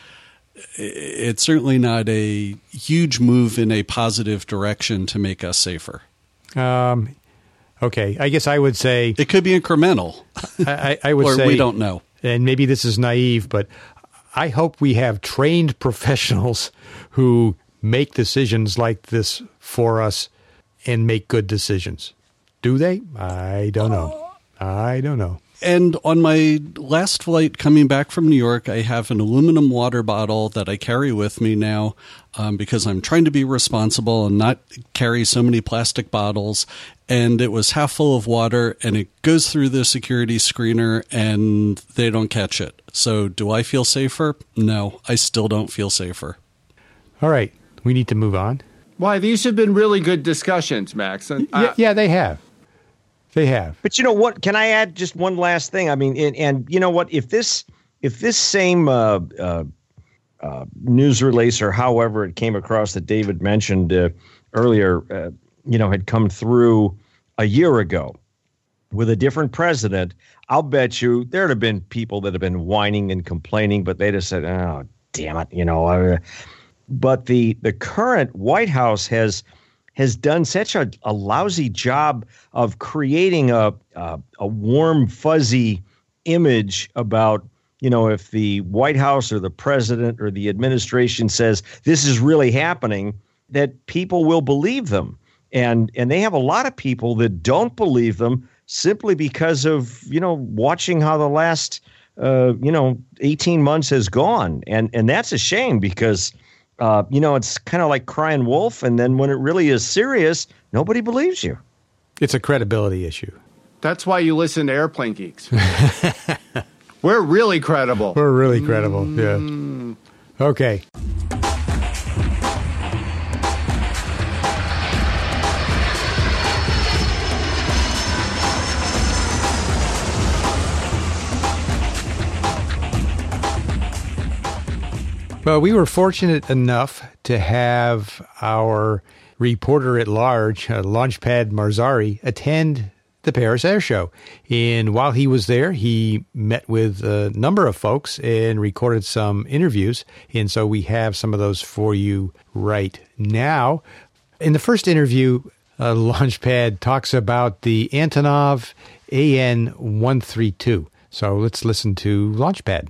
it's certainly not a huge move in a positive direction to make us safer. Um, okay, I guess I would say... It could be incremental. I, I would or say... we don't know. And maybe this is naive, but I hope we have trained professionals who make decisions like this for us and make good decisions. Do they? I don't know. I don't know. And on my last flight coming back from New York, I have an aluminum water bottle that I carry with me now um, because I'm trying to be responsible and not carry so many plastic bottles. And it was half full of water, and it goes through the security screener, and they don't catch it. So do I feel safer? No, I still don't feel safer. All right. We need to move on. Why, these have been really good discussions, Max. And, uh, yeah, yeah, they have. They have. But you know what? Can I add just one last thing? I mean, and, and you know what? If this if this same uh, uh, uh, news release or however it came across that David mentioned uh, earlier, uh, you know, had come through a year ago with a different president, I'll bet you there'd have been people that have been whining and complaining, but they'd have said, "Oh, damn it," you know. Uh, but the the current White House has. has done such a, a lousy job of creating a, a a warm, fuzzy image about, you know, if the White House or the president or the administration says this is really happening, that people will believe them. And and they have a lot of people that don't believe them simply because of, you know, watching how the last, uh, you know, eighteen months has gone. And, and that's a shame because Uh, you know, it's kind of like crying wolf, and then when it really is serious, nobody believes you. It's a credibility issue. That's why you listen to Airplane Geeks. We're really credible. We're really credible, mm. yeah. Okay. Well, we were fortunate enough to have our reporter at large, uh, Launchpad Marzari, attend the Paris Air Show. And while he was there, he met with a number of folks and recorded some interviews. And so we have some of those for you right now. In the first interview, uh, Launchpad talks about the Antonov A N one thirty-two. So let's listen to Launchpad.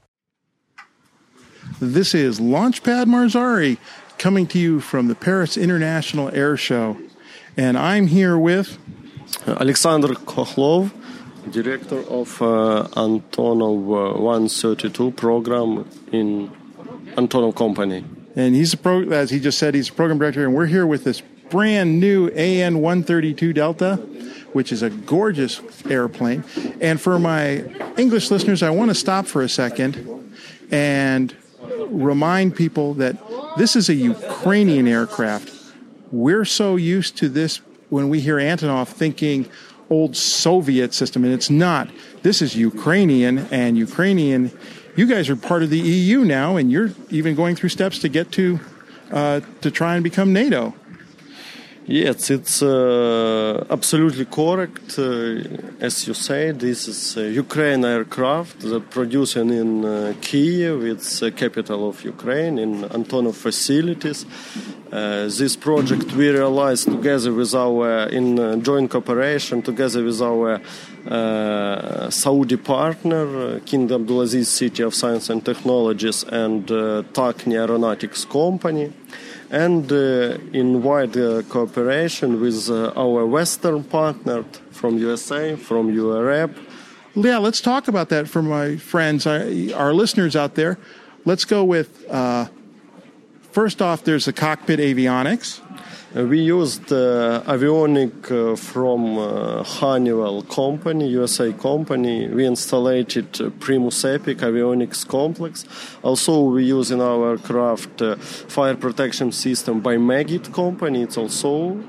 This is Launchpad Marzari coming to you from the Paris International Air Show. And I'm here with Alexander Kokhlov, director of uh, Antonov uh, one thirty-two program in Antonov Company. And he's a pro, as he just said, he's a program director, and we're here with this brand new A N one thirty-two Delta, which is a gorgeous airplane. And for my English listeners, I want to stop for a second and remind people that this is a Ukrainian aircraft. We're so used to this when we hear Antonov thinking old Soviet system, and it's not. This is Ukrainian, and Ukrainian, you guys are part of the E U now, and you're even going through steps to get to uh, to try and become NATO. Yes, it's uh, absolutely correct. Uh, as you say, this is a Ukraine aircraft that producing in uh, Kiev. It's the capital of Ukraine, in Antonov facilities. Uh, this project we realized together with our, in uh, joint cooperation, together with our uh, Saudi partner, uh, King Abdulaziz City of Science and Technologies, and uh, Takni Aeronautics Company. And uh, in wide uh, cooperation with uh, our Western partner from U S A, from Europe. Yeah, let's talk about that for my friends, our listeners out there. Let's go with, uh, first off, there's the cockpit avionics. Uh, we used uh, avionic uh, from uh, Honeywell company, U S A company. We installed uh, Primus Epic avionics complex. Also, we use in our aircraft uh, fire protection system by Megit company. It's also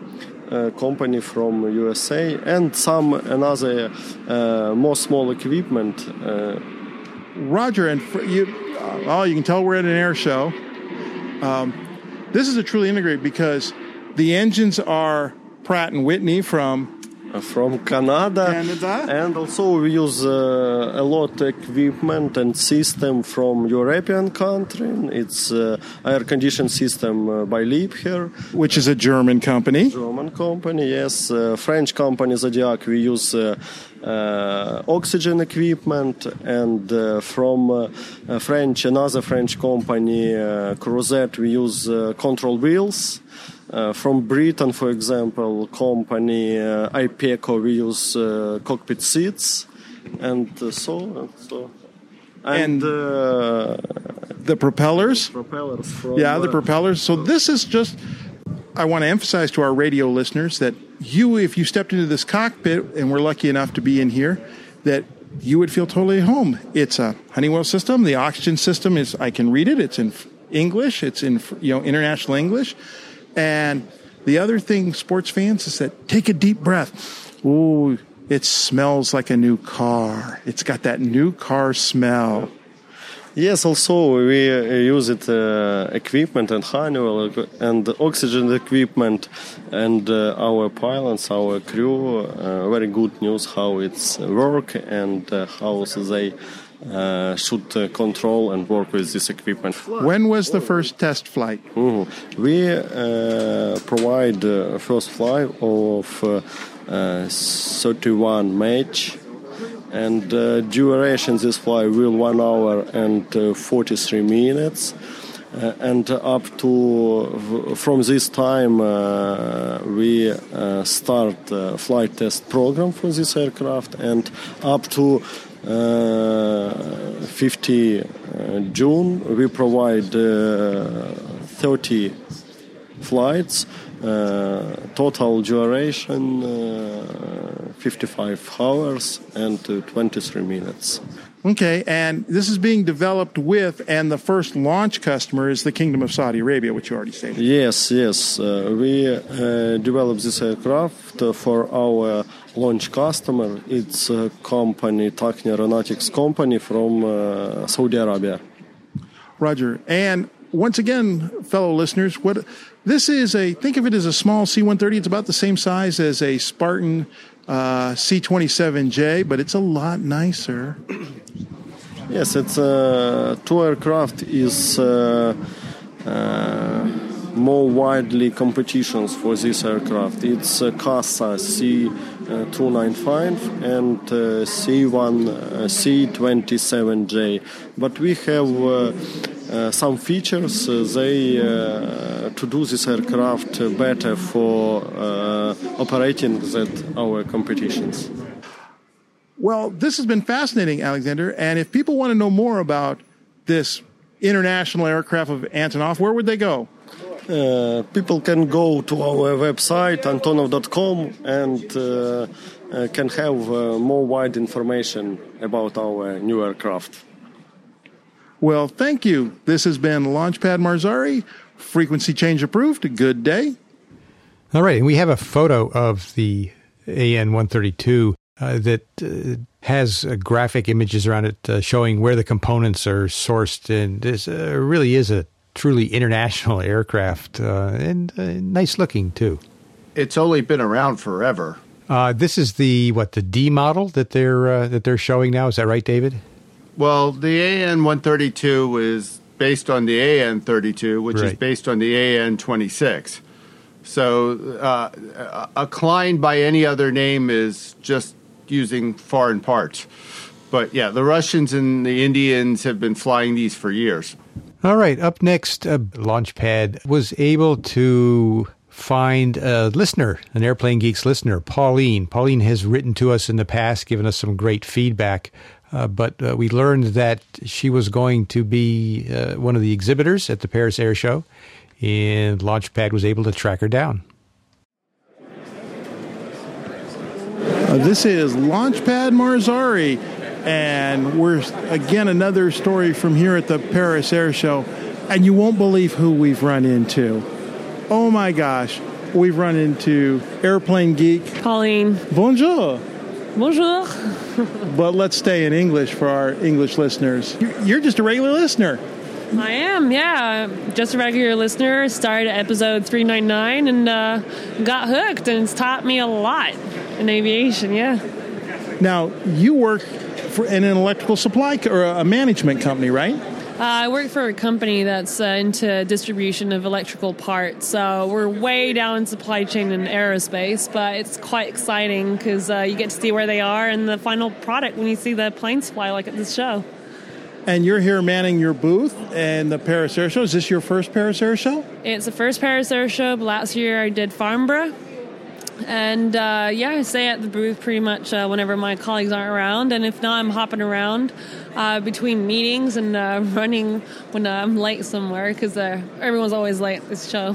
uh, company from U S A, and some another uh, more small equipment. Uh, Roger, and for you, uh, oh, you can tell we're at an air show. Um, this is a truly integrated because the engines are Pratt and Whitney from from Canada, Canada, and also we use uh, a lot of equipment and system from European country. It's uh, air conditioning system uh, by Liebherr, which is a German company. German company, yes. Uh, French company Zodiac. We use uh, uh, oxygen equipment, and uh, from uh, uh, French another French company uh, Crozet. We use uh, control wheels. Uh, from Britain, for example, company uh, Ipeco, we use uh, cockpit seats, and uh, so and so. And, and uh, the propellers? propellers from, yeah, the uh, propellers. So this is just, I want to emphasize to our radio listeners that you, if you stepped into this cockpit, and we're lucky enough to be in here, that you would feel totally at home. It's a Honeywell system. The oxygen system is, I can read it. It's in English. It's in, you know, international English. And the other thing, sports fans, is that take a deep breath. Ooh, it smells like a new car. It's got that new car smell. Yes, also we uh, use it uh, equipment and Honeywell and oxygen equipment, and uh, our pilots, our crew, uh, very good news how it's work and uh, how they Uh, should uh, control and work with this equipment. When was the first test flight? Mm-hmm. We uh, provide uh, first flight of uh, uh, thirty-one match, and uh, duration this flight will one hour and uh, forty-three minutes. Uh, and up to from this time uh, we uh, start uh, flight test program for this aircraft, and up to uh, fifteenth of June we provide uh, thirty flights, uh, total duration uh, fifty-five hours and uh, twenty-three minutes. Okay, and this is being developed with, and the first launch customer is the Kingdom of Saudi Arabia, which you already stated. Yes, yes. Uh, we uh, developed this aircraft uh, for our launch customer. It's a company, Takni Aeronautics company from uh, Saudi Arabia. Roger. And once again, fellow listeners, what this is a, think of it as a small C one thirty. It's about the same size as a Spartan uh, C twenty-seven J, but it's a lot nicer. Yes, it's uh, two aircraft is uh, uh, more widely competitions for this aircraft. It's uh, CASA C two ninety-five and uh, C one uh, C twenty-seven J, but we have uh, uh, some features. Uh, they uh, to do this aircraft better for uh, operating than our competitions. Well, this has been fascinating, Alexander. And if people want to know more about this international aircraft of Antonov, where would they go? Uh, people can go to our website, antonov dot com, and uh, uh, can have uh, more wide information about our new aircraft. Well, thank you. This has been Launchpad Marzari, frequency change approved. Good day. All right. And we have a photo of the A N one thirty-two uh, that uh, has uh, graphic images around it uh, showing where the components are sourced. And this uh, really is a truly international aircraft, uh, and uh, nice looking too. It's only been around forever. Uh, this is the what the D model that they're uh, that they're showing now. Is that right, David? Well, the A N one thirty-two is based on the A N thirty-two, which Right. is based on the A N twenty-six. So uh, a Klein by any other name is just using foreign parts. But yeah, the Russians and the Indians have been flying these for years. All right. Up next, uh, Launchpad was able to find a listener, an Airplane Geeks listener, Pauline. Pauline has written to us in the past, given us some great feedback. Uh, but uh, we learned that she was going to be uh, one of the exhibitors at the Paris Air Show, and Launchpad was able to track her down. Uh, this is Launchpad Marzari, and we're, again, another story from here at the Paris Air Show, and you won't believe who we've run into. Oh, my gosh. we've run into Airplane Geek. Pauline. Bonjour. Bonjour. But let's stay in English for our English listeners. You're just a regular listener. I am, yeah. Just a regular listener. Started at episode three ninety-nine and uh, got hooked, and it's taught me a lot in aviation, yeah. Now, you work for in an electrical supply co- or a management company, right? Uh, I work for a company that's uh, into distribution of electrical parts, so we're way down in supply chain in aerospace, but it's quite exciting because uh, you get to see where they are and the final product when you see the planes fly like at this show. And you're here manning your booth and the Paris Air Show. Is this your first Paris Air Show? It's the first Paris Air Show, but last year I did Farnborough. And, uh, yeah, I stay at the booth pretty much uh, whenever my colleagues aren't around. And if not, I'm hopping around uh, between meetings and uh, running when uh, I'm late somewhere because uh, everyone's always late at this show.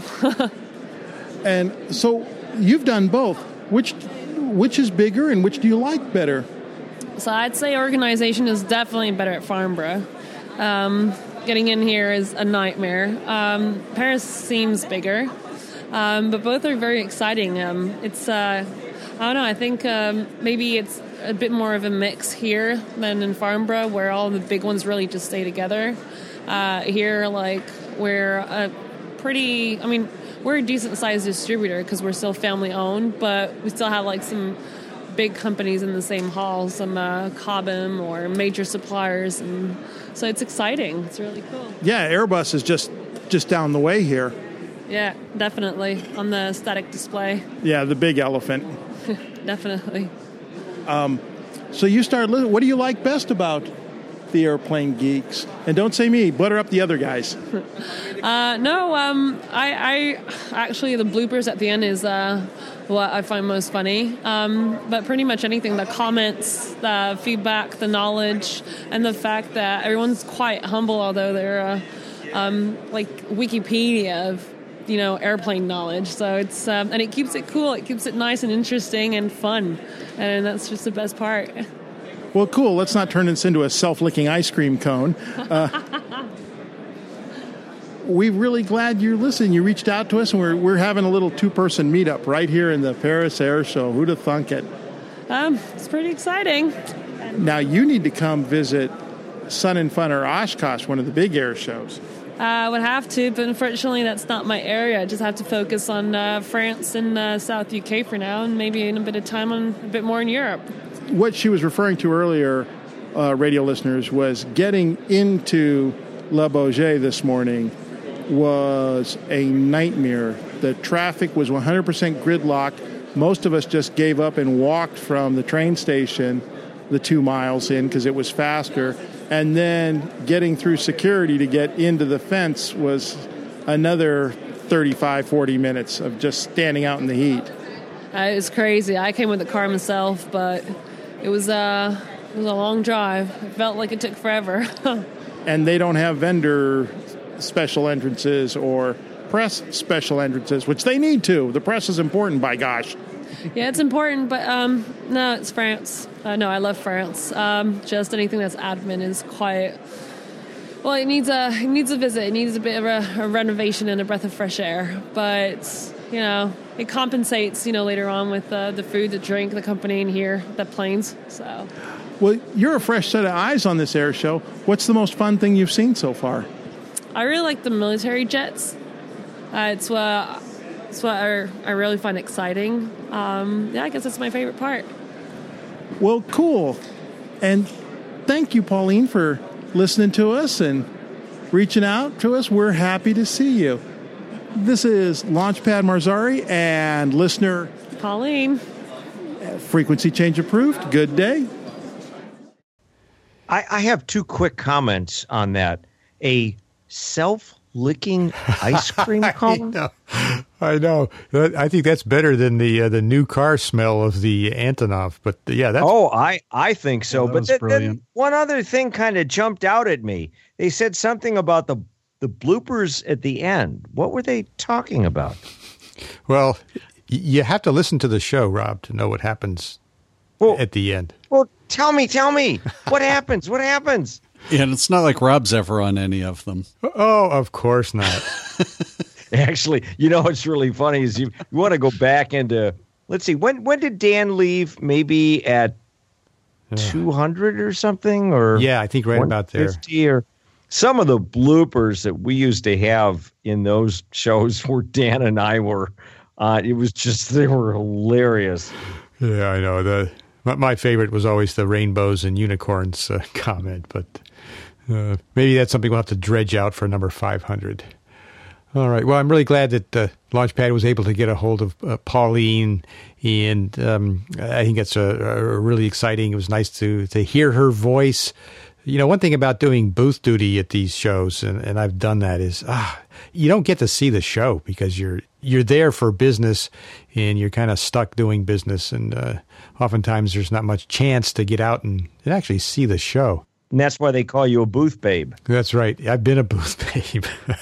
And so you've done both. Which, which is bigger and which do you like better? So I'd say organization is definitely better at Farnborough. Um, getting in here is a nightmare. Um, Paris seems bigger, um, but both are very exciting. Um, it's, uh, I don't know, I think um, maybe it's a bit more of a mix here than in Farnborough, where all the big ones really just stay together. Uh, here, like, we're a pretty, I mean, we're a decent-sized distributor because we're still family-owned, but we still have, like, some big companies in the same hall, some uh, Cobham or major suppliers, and so it's exciting. It's really cool. Yeah, Airbus is just just down the way here. Yeah, definitely on the static display. Yeah, the big elephant. Definitely. Um, so you started listening. What do you like best about the Airplane Geeks? And don't say me. Butter up the other guys. uh, no, um, I, I actually the bloopers at the end is uh, what I find most funny. Um, but pretty much anything, the comments, the feedback, the knowledge, and the fact that everyone's quite humble, although they're uh, um, like Wikipedia of, you know, airplane knowledge. So it's um, and it keeps it cool. It keeps it nice and interesting and fun, and that's just the best part. Well, cool. Let's not turn this into a self-licking ice cream cone. Uh, we're really glad you're listening. You reached out to us, and we're we're having a little two-person meetup right here in the Paris Air Show. Who'd have thunk it? Um, it's pretty exciting. Now, you need to come visit Sun and Fun or Oshkosh, one of the big air shows. Uh, I would have to, but unfortunately that's not my area. I just have to focus on uh, France and uh, South U K for now, and maybe in a bit of time on a bit more in Europe. What she was referring to earlier, uh, radio listeners, was getting into Le Bourget this morning was a nightmare. The traffic was one hundred percent gridlock. Most of us just gave up and walked from the train station the two miles in because it was faster. And then getting through security to get into the fence was another thirty-five, forty minutes of just standing out in the heat. Uh, it was crazy. I came with the car myself, but it was, uh, it was a long drive. It felt like it took forever. And they don't have vendor special entrances or press special entrances, which they need to. The press is important, by gosh. Yeah, it's important, but um, no, it's France. Uh, no, I love France. Um, just anything that's admin is quite... Well, it needs a it needs a visit. It needs a bit of a, a renovation and a breath of fresh air. But, you know, it compensates, you know, later on with uh, the food, the drink, the company in here, the planes. So, well, you're a fresh set of eyes on this air show. What's the most fun thing you've seen so far? I really like the military jets. Uh, it's what it's what I, I really find exciting. Um, yeah, I guess that's my favorite part. Well, cool. And thank you, Pauline, for listening to us and reaching out to us. We're happy to see you. This is Launchpad Marzari and listener Pauline. Frequency change approved. Good day. I, I have two quick comments on that. A self-licking ice cream cone? I know. I know. I think that's better than the uh, the new car smell of the Antonov. But uh, yeah, that's. Oh, I, I think so. Yeah, that but was th- brilliant. then one other thing kind of jumped out at me. They said something about the the bloopers at the end. What were they talking about? Well, y- you have to listen to the show, Rob, to know what happens Well, at the end. well, tell me, tell me. What happens? What happens? Yeah, and it's not like Rob's ever on any of them. Oh, of course not. actually, you know what's really funny is you, you want to go back into, let's see, when when did Dan leave? Maybe at two hundred or something? Or yeah, I think right about there. Or some of the bloopers that we used to have in those shows where Dan and I were on, it was just, they were hilarious. Yeah, I know. The my, my favorite was always the rainbows and unicorns uh, comment, but uh, maybe that's something we'll have to dredge out for number five hundred. All right. Well, I'm really glad that uh, Launchpad was able to get a hold of uh, Pauline, and um, I think it's a, a really exciting. It was nice to to hear her voice. You know, one thing about doing booth duty at these shows, and, and I've done that, is ah, you don't get to see the show because you're you're there for business, and you're kind of stuck doing business, and uh, oftentimes there's not much chance to get out and, and actually see the show. And that's why they call you a booth babe. That's right. I've been a booth babe.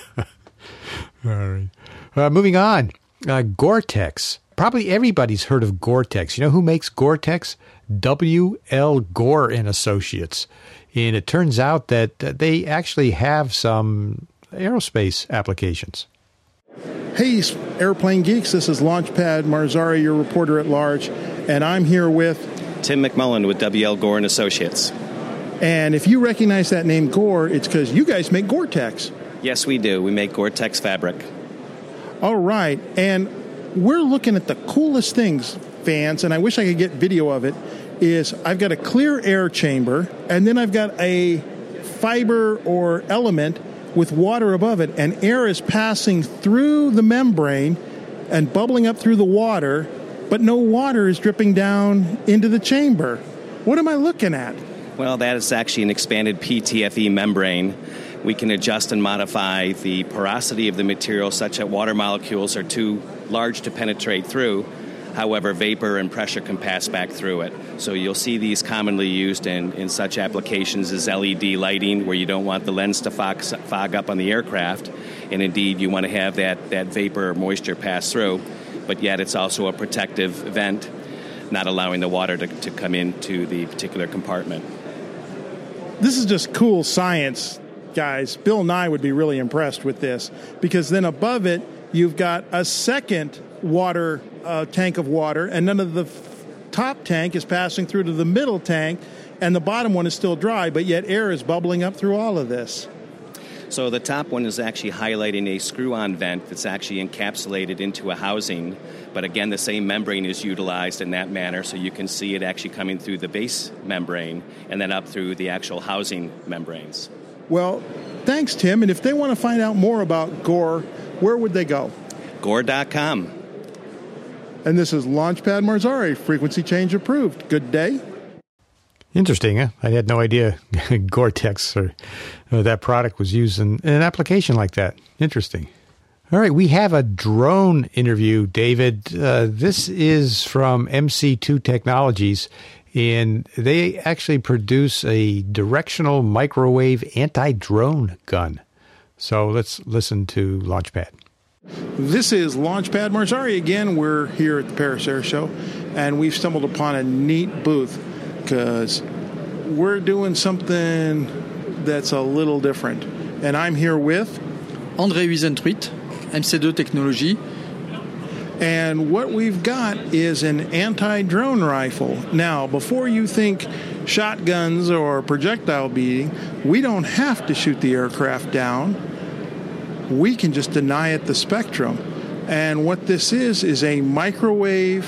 All right. Uh, moving on. Uh, Gore-Tex. Probably everybody's heard of Gore-Tex. You know who makes Gore-Tex? W L. Gore and Associates. And it turns out that uh, they actually have some aerospace applications. Hey, Airplane Geeks. This is Launchpad Marzari, your reporter at large. And I'm here with Tim McMullen with W L. Gore and Associates. And if you recognize that name Gore, it's because you guys make Gore-Tex. Yes, we do. We make Gore-Tex fabric. All right. And we're looking at the coolest things, fans, and I wish I could get video of it, is I've got a clear air chamber, and then I've got a fiber or element with water above it, and air is passing through the membrane and bubbling up through the water, but no water is dripping down into the chamber. What am I looking at? Well, that is actually an expanded P T F E membrane. We can adjust and modify the porosity of the material such that water molecules are too large to penetrate through. However, vapor and pressure can pass back through it. So you'll see these commonly used in, in such applications as L E D lighting, where you don't want the lens to fog, fog up on the aircraft. And indeed, you want to have that, that vapor or moisture pass through. But yet it's also a protective vent, not allowing the water to, to come into the particular compartment. This is just cool science, guys. Bill Nye would be really impressed with this, because then above it, you've got a second water uh, tank of water, and none of the f- top tank is passing through to the middle tank, and the bottom one is still dry, but yet air is bubbling up through all of this. So the top one is actually highlighting a screw-on vent that's actually encapsulated into a housing. But again, the same membrane is utilized in that manner, so you can see it actually coming through the base membrane and then up through the actual housing membranes. Well, thanks, Tim. And if they want to find out more about Gore, where would they go? Gore dot com. And this is Launchpad Marzari, frequency change approved. Good day. Interesting, huh? I had no idea Gore-Tex or uh, that product was used in, in an application like that. Interesting. All right, we have a drone interview, David. Uh, this is from M C two Technologies, and they actually produce a directional microwave anti-drone gun. So let's listen to Launchpad. This is Launchpad Marzari again. We're here at the Paris Air Show, and we've stumbled upon a neat booth because we're doing something that's a little different. And I'm here with André Wiesentritt, M C two Technologies. And what we've got is an anti-drone rifle. Now, before you think shotguns or projectile beating, we don't have to shoot the aircraft down. We can just deny it the spectrum. And what this is, is a microwave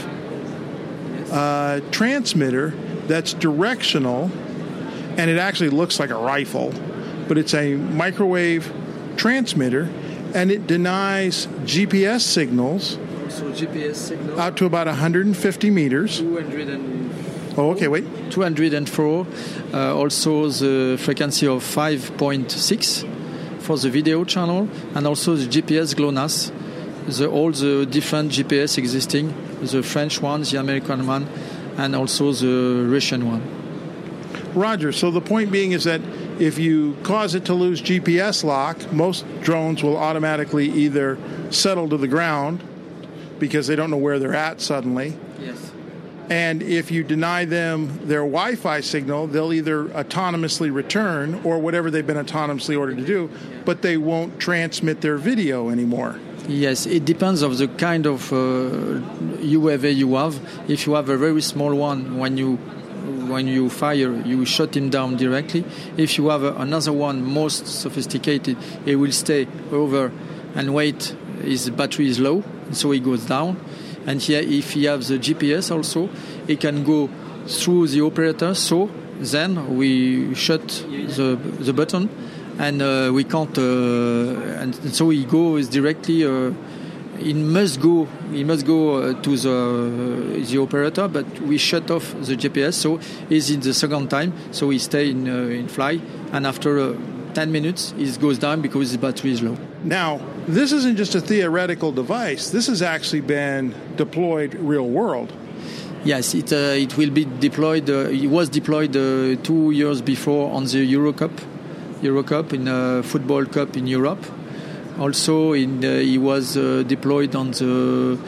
uh, transmitter that's directional, and it actually looks like a rifle, but it's a microwave transmitter, and it denies G P S signals. So G P S signal out to about one hundred fifty meters. two hundred and Oh, okay, wait. two hundred four. Uh, also the frequency of five point six for the video channel, and also the G P S GLONASS, the, all the different G P S existing, the French one, the American one, and also the Russian one. Roger. So the point being is that if you cause it to lose G P S lock, most drones will automatically either settle to the ground because they don't know where they're at suddenly. Yes. And if you deny them their Wi-Fi signal, they'll either autonomously return or whatever they've been autonomously ordered to do, but they won't transmit their video anymore. Yes, it depends of the kind of uh, U A V you have. If you have a very small one, when you when you fire, you shut him down directly. If you have a, another one, most sophisticated, it will stay over and wait. His battery is low, so he goes down. And here, if he has the G P S also, he can go through the operator. So then we shut the the button, and uh, we can't. Uh, and so he goes directly. Uh, he must go. He must go uh, to the uh, the operator, but we shut off the G P S. So he's in the second time. So he stay in uh, in fly, and after uh, ten minutes, it goes down because his battery is low. Now, this isn't just a theoretical device. This has actually been deployed real world. Yes, it uh, it will be deployed. Uh, it was deployed uh, two years before on the Euro Cup, Euro Cup in a football cup in Europe. Also, in uh, he was uh, deployed on the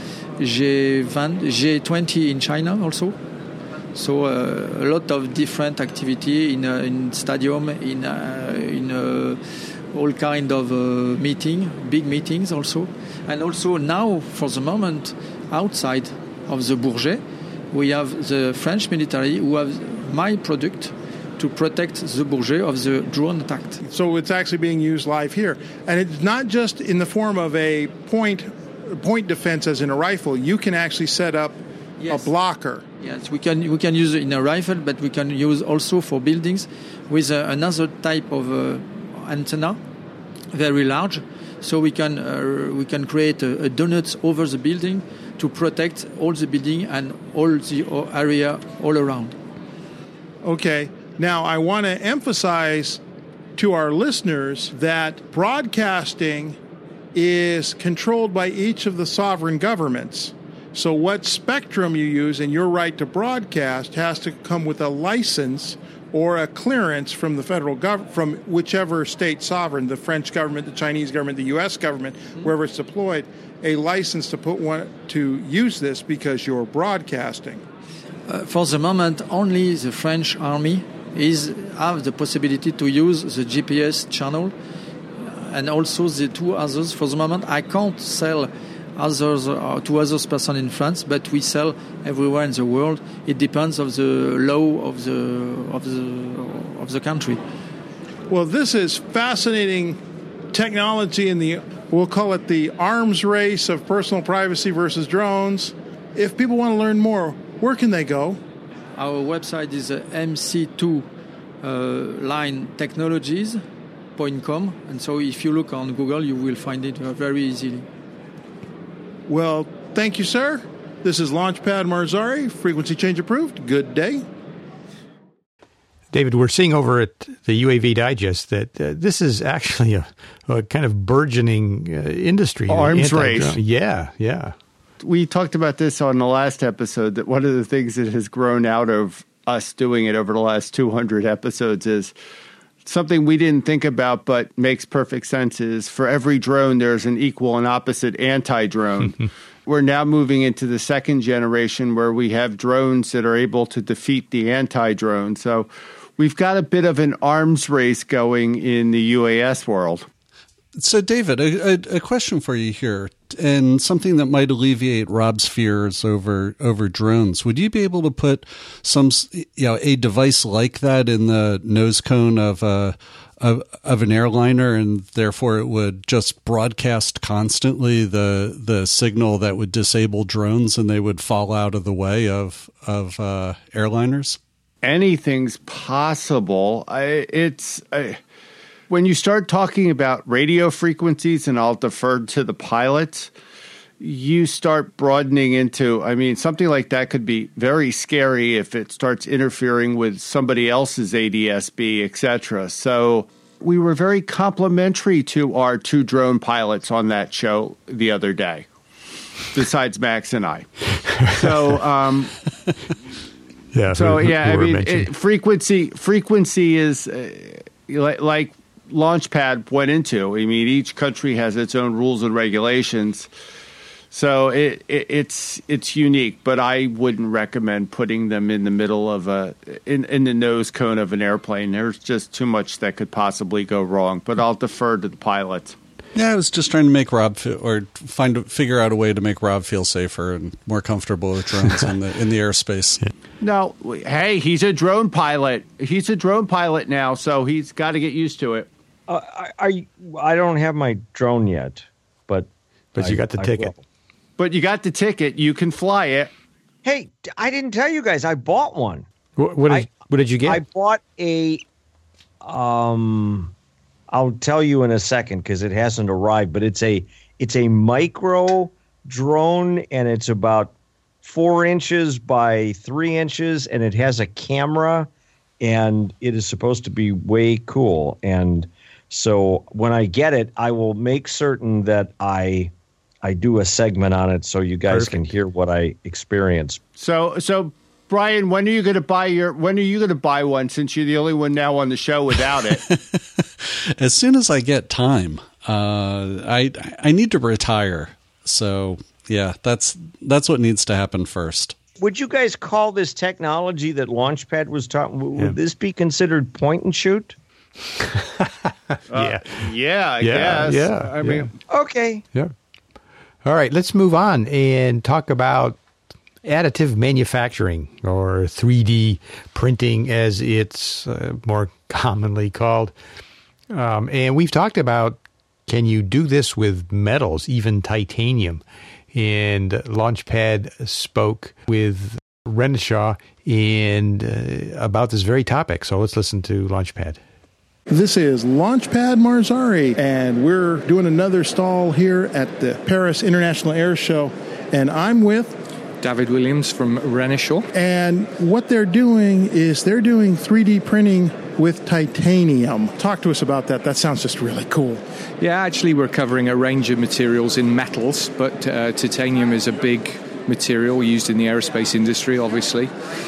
G twenty in China also. So uh, a lot of different activity in uh, in stadium, in uh, in uh, all kind of uh, meeting, big meetings also, and also now for the moment outside of the Bourget, we have the French military who have my product to protect the Bourget of the drone attack. So it's actually being used live here, and it's not just in the form of a point point defense as in a rifle. You can actually set up yes. a blocker. Yes, we can we can use it in a rifle, but we can use also for buildings with uh, another type of uh, antenna, very large, so we can uh, we can create a, a donut over the building to protect all the building and all the area all around. Okay, now I want to emphasize to our listeners that broadcasting is controlled by each of the sovereign governments. So what spectrum you use and your right to broadcast has to come with a license or a clearance from the federal government, from whichever state sovereign, the French government, the Chinese government, the U S government, mm-hmm. wherever it's deployed, a license to put one to use this because you're broadcasting. Uh, for the moment, only the French army is have the possibility to use the G P S channel, and also the two others. For the moment, I can't sell others uh, to others person in France, but we sell everywhere in the world. It depends of the law of the of the of the country. Well, this is fascinating technology in the, we'll call it the arms race of personal privacy versus drones. If people want to learn more, where can they go? Our website is uh, m c two line technologies dot com, and so if you look on Google, you will find it uh, very easily. Well, thank you, sir. This is Launchpad Marzari, frequency change approved. Good day. David, we're seeing over at the U A V Digest that uh, this is actually a, a kind of burgeoning uh, industry. Arms race. Yeah, yeah. We talked about this on the last episode, that one of the things that has grown out of us doing it over the last two hundred episodes is something we didn't think about but makes perfect sense is for every drone, there's an equal and opposite anti-drone. We're now moving into the second generation where we have drones that are able to defeat the anti-drone. So we've got a bit of an arms race going in the U A S world. So, David, a, a, a question for you here, and something that might alleviate Rob's fears over over drones. Would you be able to put some, you know, a device like that in the nose cone of a of, of an airliner, and therefore it would just broadcast constantly the the signal that would disable drones, and they would fall out of the way of of uh, airliners? Anything's possible. I, it's. I, When you start talking about radio frequencies, and I'll defer to the pilots, you start broadening into, I mean, something like that could be very scary if it starts interfering with somebody else's A D S B, et cetera. So we were very complimentary to our two drone pilots on that show the other day, besides Max and I. So, um, yeah, so who, yeah, who I mean, it, frequency, frequency is uh, like, like Launchpad went into. I mean, each country has its own rules and regulations. So it, it it's it's unique, but I wouldn't recommend putting them in the middle of a in, in the nose cone of an airplane. There's just too much that could possibly go wrong. But I'll defer to the pilots. Yeah, I was just trying to make Rob feel, or find figure out a way to make Rob feel safer and more comfortable with drones in the in the airspace. No, hey, he's a drone pilot. He's a drone pilot now, so he's got to get used to it. Uh, I, I I don't have my drone yet, but but you I, got the I ticket. will. But you got the ticket. You can fly it. Hey, I didn't tell you guys. I bought one. What, what did I, what did you get? I bought a. Um, I'll tell you in a second because it hasn't arrived. But it's a it's a micro drone, and it's about four inches by three inches, and it has a camera, and it is supposed to be way cool. And so when I get it, I will make certain that I. I do a segment on it so you guys Perfect. can hear what I experience. So, so Brian, when are you going to buy your? When are you going to buy one? Since you're the only one now on the show without it. As soon as I get time, uh, I I need to retire. So yeah, that's that's what needs to happen first. Would you guys call this technology that Launchpad was talking? Would Yeah. this be considered point and shoot? Uh, yeah, I Yeah, guess. yeah, I mean, Okay. Yeah. All right, let's move on and talk about additive manufacturing, or three D printing as it's uh, more commonly called. Um, and we've talked about, can you do this with metals, even titanium? And Launchpad spoke with Renishaw and uh, about this very topic. So let's listen to Launchpad. This is Launchpad Marzari, and we're doing another stall here at the Paris International Air Show, and I'm with David Williams from Renishaw. And what they're doing is they're doing three D printing with titanium. Talk to us about that. That sounds just really cool. Yeah, actually we're covering a range of materials in metals, but uh, titanium is a big material used in the aerospace industry, obviously.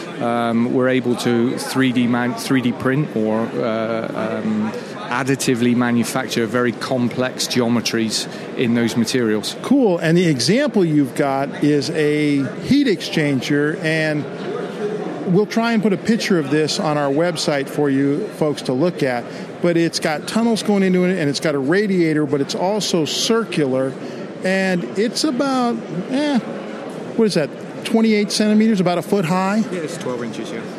Um, we're able to three D man- three D print or uh, um, additively manufacture very complex geometries in those materials. Cool. And the example you've got is a heat exchanger, and we'll try and put a picture of this on our website for you folks to look at. But it's got tunnels going into it, and it's got a radiator, but it's also circular. And it's about, eh, what is that, twenty-eight centimeters, about a foot high? Yeah, it's twelve inches, yeah.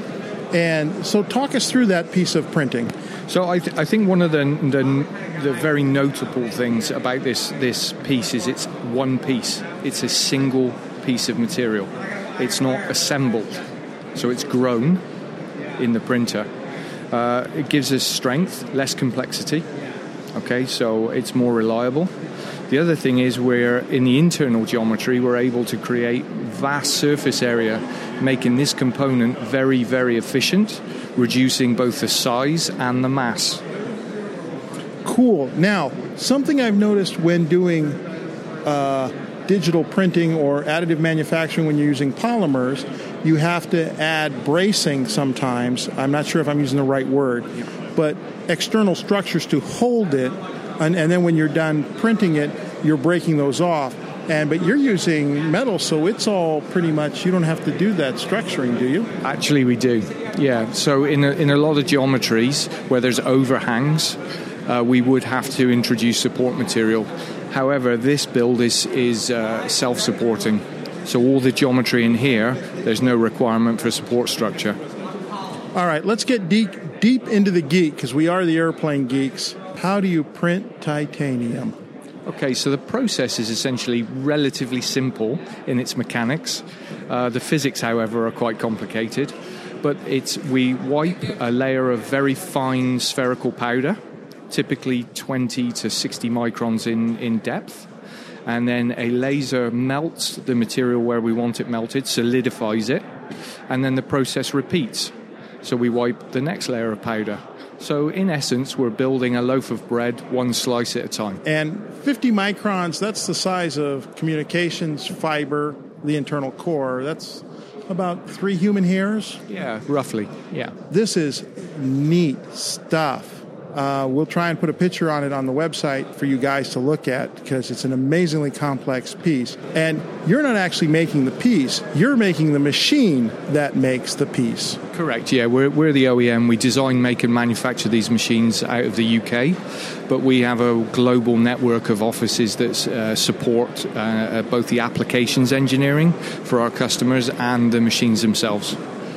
And so talk us through that piece of printing. So I, th- I think one of the, the the very notable things about this this piece is it's one piece. It's a single piece of material. It's not assembled. So it's grown in the printer. Uh, it gives us strength, less complexity. Okay, so it's more reliable. The other thing is we're in the internal geometry, we're able to create vast surface area, making this component very, very efficient, reducing both the size and the mass. Cool. Now, something I've noticed when doing uh, digital printing or additive manufacturing when you're using polymers, you have to add bracing sometimes. I'm not sure if I'm using the right word, but external structures to hold it. And, and then when you're done printing it, you're breaking those off. And but you're using metal, so it's all pretty much, you don't have to do that structuring, do you? Actually, we do. Yeah. So in a, in a lot of geometries where there's overhangs, uh, we would have to introduce support material. However, this build is is uh, self-supporting. So all the geometry in here, there's no requirement for support structure. All right, let's get deep deep into the geek, because we are the airplane geeks. How do you print titanium? Okay, so the process is essentially relatively simple in its mechanics. Uh, the physics, however, are quite complicated. But it's we wipe a layer of very fine spherical powder, typically twenty to sixty microns in, in depth. And then a laser melts the material where we want it melted, solidifies it, and then the process repeats. So we wipe the next layer of powder. So in essence, we're building a loaf of bread, one slice at a time. And fifty microns, that's the size of communications fiber, the internal core. That's about three human hairs? Yeah, roughly, yeah. This is neat stuff. Uh, we'll try and put a picture on it on the website for you guys to look at because it's an amazingly complex piece. And you're not actually making the piece. You're making the machine that makes the piece. Correct, yeah. We're, we're the O E M. We design, make, and manufacture these machines out of the U K. But we have a global network of offices that uh, support uh, both the applications engineering for our customers and the machines themselves.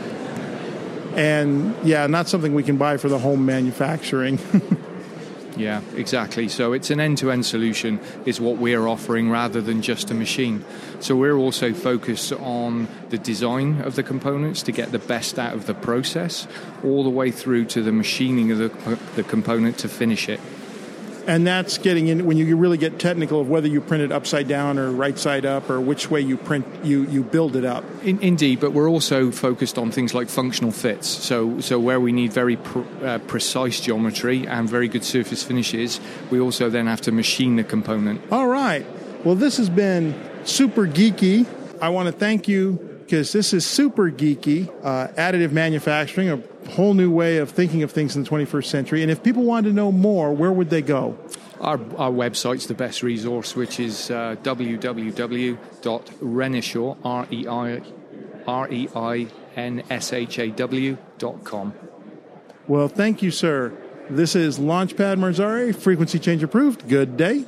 And, yeah, not something we can buy for the home manufacturing. Yeah, exactly. So it's an end-to-end solution is what we're offering rather than just a machine. So we're also focused on the design of the components to get the best out of the process, all the way through to the machining of the, the component to finish it. And that's getting in when you really get technical of whether you print it upside down or right side up or which way you print you, you build it up. In, indeed, but we're also focused on things like functional fits. So so where we need very pr- uh, precise geometry and very good surface finishes, we also then have to machine the component. All right. Well, this has been super geeky. I want to thank you because this is super geeky, uh, additive manufacturing, a whole new way of thinking of things in the twenty-first century. And if people wanted to know more, where would they go? Our, our website's the best resource, which is uh, w w w dot renishaw, R E I R E I N S H A W dot com. Well, thank you, sir. This is Launchpad Marzari, frequency change approved. Good day.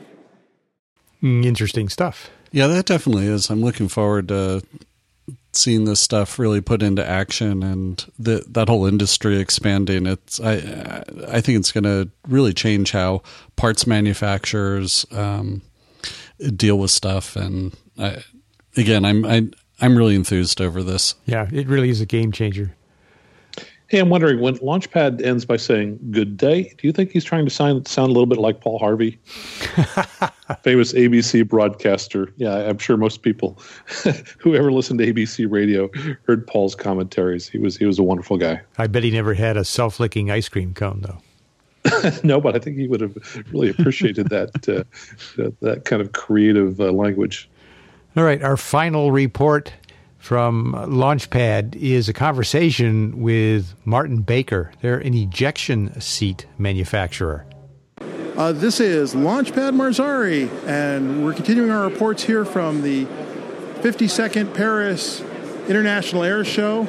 Interesting stuff. Yeah, that definitely is. I'm looking forward to seeing this stuff really put into action and the, that whole industry expanding. It's I I think it's going to really change how parts manufacturers um, deal with stuff. And I, again, I'm I, I'm really enthused over this. Yeah, it really is a game changer. Hey, I'm wondering, when Launchpad ends by saying good day, do you think he's trying to sound, sound a little bit like Paul Harvey? Famous A B C broadcaster. Yeah, I'm sure most people who ever listened to A B C radio heard Paul's commentaries. He was he was a wonderful guy. I bet he never had a self-licking ice cream cone, though. No, but I think he would have really appreciated that, uh, that, that kind of creative uh, language. All right, our final report from Launchpad is a conversation with Martin Baker. They're an ejection seat manufacturer. Uh, this is Launchpad Marzari, and we're continuing our reports here from the fifty-second Paris International Air Show,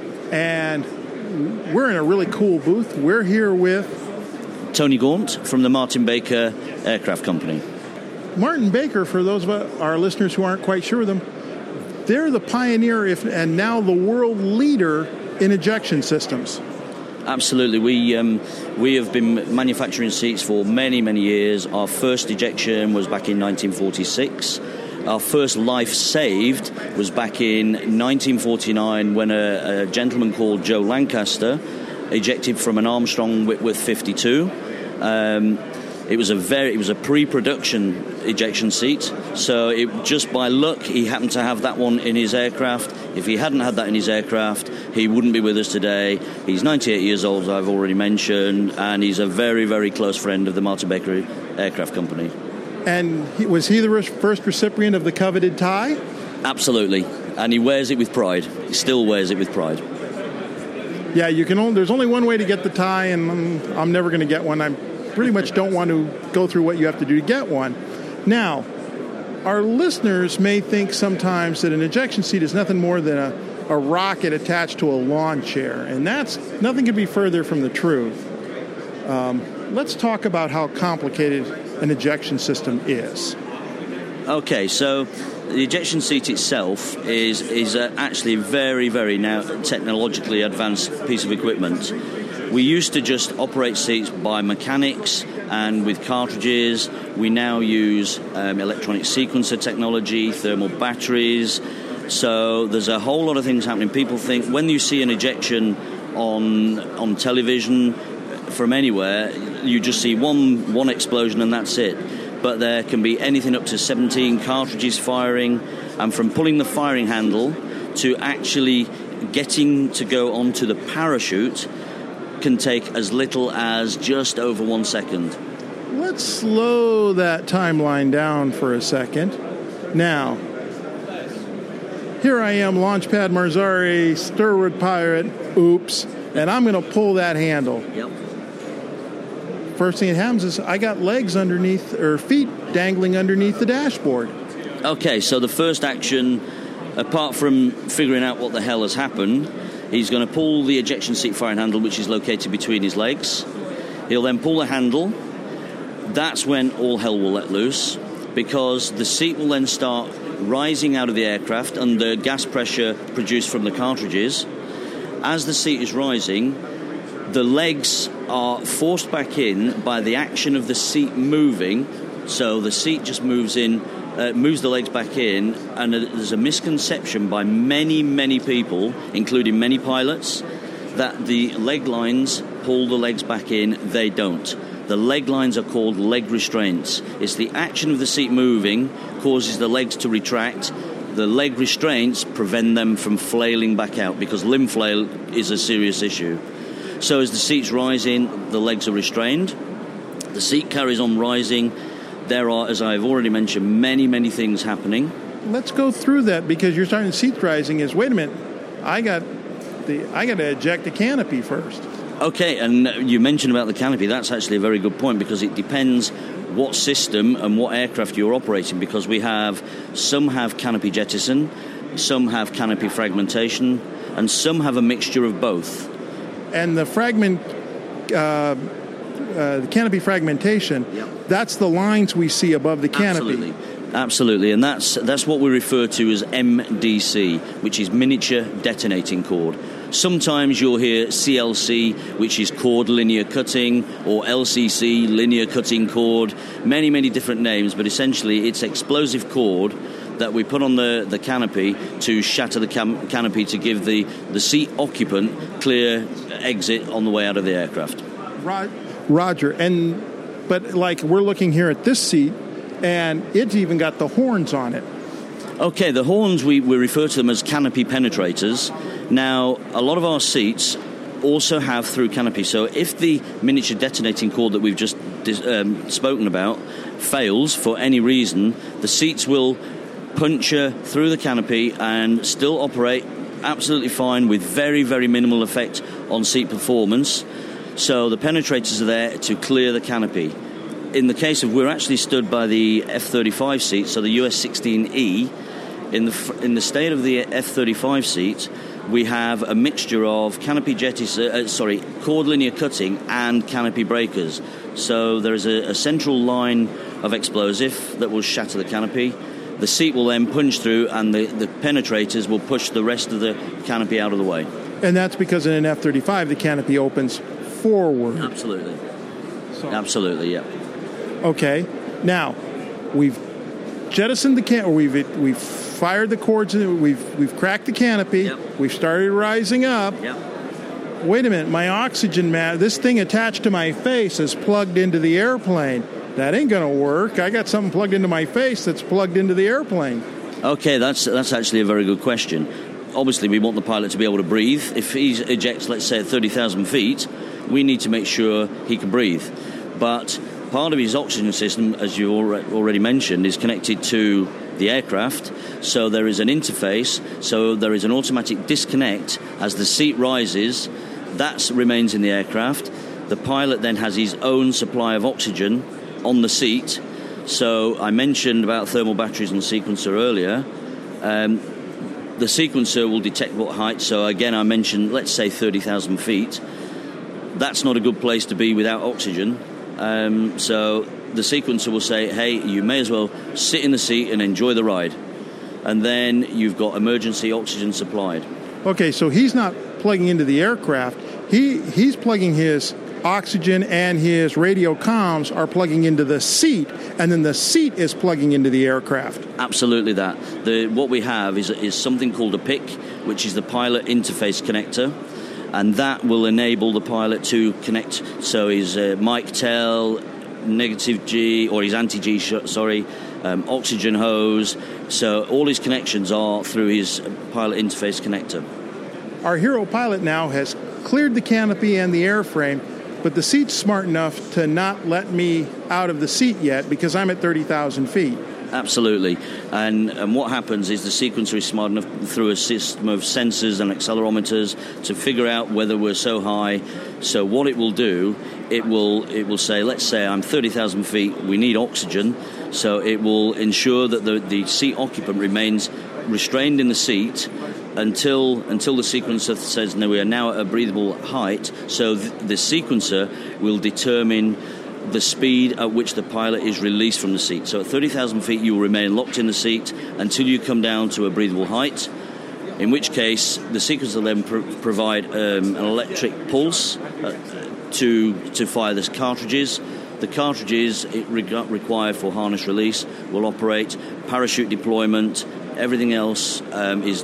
and we're in a really cool booth. We're here with Tony Gaunt from the Martin Baker Aircraft Company. Martin Baker, for those of our listeners who aren't quite sure of them, they're the pioneer if, and now the world leader in ejection systems. Absolutely. We um, we have been manufacturing seats for many, many years. Our first ejection was back in nineteen forty-six. Our first life saved was back in nineteen forty-nine when a, a gentleman called Joe Lancaster ejected from an Armstrong Whitworth fifty-two. Um, It was a very, it was a pre-production ejection seat, so it, just by luck he happened to have that one in his aircraft. If he hadn't had that in his aircraft, he wouldn't be with us today. He's ninety-eight years old, as I've already mentioned, and he's a very, very close friend of the Martin Baker Aircraft Company. And he, was he the first recipient of the coveted tie? Absolutely, and he wears it with pride. He still wears it with pride. Yeah, you can. Only, there's only one way to get the tie, and I'm, I'm never going to get one. I'm pretty much don't want to go through what you have to do to get one. Now, our listeners may think sometimes that an ejection seat is nothing more than a, a rocket attached to a lawn chair, and that's nothing could be further from the truth. Um, let's talk about how complicated an ejection system is. Okay, so the ejection seat itself is is uh, actually a very, very now technologically advanced piece of equipment. We used to just operate seats by mechanics and with cartridges. We now use um, electronic sequencer technology, thermal batteries. So there's a whole lot of things happening. People think when you see an ejection on on television from anywhere, you just see one one explosion and that's it. But there can be anything up to seventeen cartridges firing, and from pulling the firing handle to actually getting to go onto the parachute can take as little as just over one second. Let's slow that timeline down for a second. Now, here I am, Launchpad Marzari, Sturwood Pirate, oops, and I'm going to pull that handle. Yep. first thing that happens is I got legs underneath, or feet dangling underneath the dashboard. Okay, so the first action, apart from figuring out what the hell has happened, he's going to pull the ejection seat firing handle, which is located between his legs. He'll then pull the handle. That's when all hell will let loose, because the seat will then start rising out of the aircraft under gas pressure produced from the cartridges. As the seat is rising, the legs are forced back in by the action of the seat moving. So the seat just moves in, uh, moves the legs back in, and there's a misconception by many, many people, including many pilots, that the leg lines pull the legs back in. They don't. The leg lines are called leg restraints. It's the action of the seat moving causes the legs to retract. The leg restraints prevent them from flailing back out, because limb flail is a serious issue. So as the seat's rising, the legs are restrained. The seat carries on rising. There are, as I've already mentioned, many, many things happening. Let's go through that, because you're starting to seat rising is, wait a minute, I got the I got to eject the canopy first. Okay, and you mentioned about the canopy. That's actually a very good point, because it depends what system and what aircraft you're operating, because we have, some have canopy jettison, some have canopy fragmentation, and some have a mixture of both. And the fragment, uh, uh, the canopy fragmentation, yep. That's the lines we see above the canopy. Absolutely. Absolutely, and that's that's what we refer to as M D C, which is miniature detonating cord. Sometimes you'll hear C L C, which is cord linear cutting, or L C C, linear cutting cord, many, many different names, but essentially it's explosive cord that we put on the, the canopy to shatter the cam- canopy to give the, the seat occupant clear exit on the way out of the aircraft. Roger, and but like we're looking here at this seat, and it's even got the horns on it. Okay, the horns, we, we refer to them as canopy penetrators. Now, a lot of our seats also have through canopy. So if the miniature detonating cord that we've just um, spoken about fails for any reason, the seats will puncture through the canopy and still operate absolutely fine with very, very minimal effect on seat performance. So the penetrators are there to clear the canopy. In the case of, we're actually stood by the F thirty-five seat, so the U S sixteen E. In the in the state of the F thirty-five seat, we have a mixture of canopy jetties, uh, sorry, cord linear cutting and canopy breakers. So there is a, a central line of explosive that will shatter the canopy. The seat will then punch through, and the, the penetrators will push the rest of the canopy out of the way. And that's because in an F thirty-five, the canopy opens forward. Absolutely. So. Absolutely, yeah. Okay. Now, we've jettisoned the can, or we've we've fired the cords, and we've we've cracked the canopy. Yep. We've started rising up. Yep. Wait a minute, my oxygen mask, this thing attached to my face is plugged into the airplane. That ain't going to work. I got something plugged into my face that's plugged into the airplane. Okay, that's that's actually a very good question. Obviously, we want the pilot to be able to breathe. If he ejects, let's say, at thirty thousand feet, we need to make sure he can breathe. But part of his oxygen system, as you already mentioned, is connected to the aircraft. So there is an interface. So there is an automatic disconnect as the seat rises. That remains in the aircraft. The pilot then has his own supply of oxygen on the seat. So I mentioned about thermal batteries and sequencer earlier. Um, the sequencer will detect what height. So again, I mentioned, let's say thirty thousand feet. That's not a good place to be without oxygen. Um, so the sequencer will say, hey, you may as well sit in the seat and enjoy the ride. And then you've got emergency oxygen supplied. Okay, so he's not plugging into the aircraft. He he's plugging his oxygen, and his radio comms are plugging into the seat, and then the seat is plugging into the aircraft. Absolutely that. The, what we have is, is something called a P I C, which is the pilot interface connector. And that will enable the pilot to connect. So his uh, mic tel, negative G, or his anti-G, sh- sorry, um, oxygen hose. So all his connections are through his pilot interface connector. Our hero pilot now has cleared the canopy and the airframe, but the seat's smart enough to not let me out of the seat yet because I'm at thirty thousand feet. Absolutely. And, and what happens is the sequencer is smart enough through a system of sensors and accelerometers to figure out whether we're so high. So what it will do it will it will say, let's say I'm thirty thousand feet, we need oxygen, so it will ensure that the, the seat occupant remains restrained in the seat until until the sequencer says, no, we are now at a breathable height. So th- the sequencer will determine the speed at which the pilot is released from the seat. So at thirty thousand feet, you will remain locked in the seat until you come down to a breathable height, in which case the sequencer will then pr- provide um, an electric pulse uh, to to fire the cartridges. The cartridges it re- required for harness release will operate, parachute deployment, everything else um, is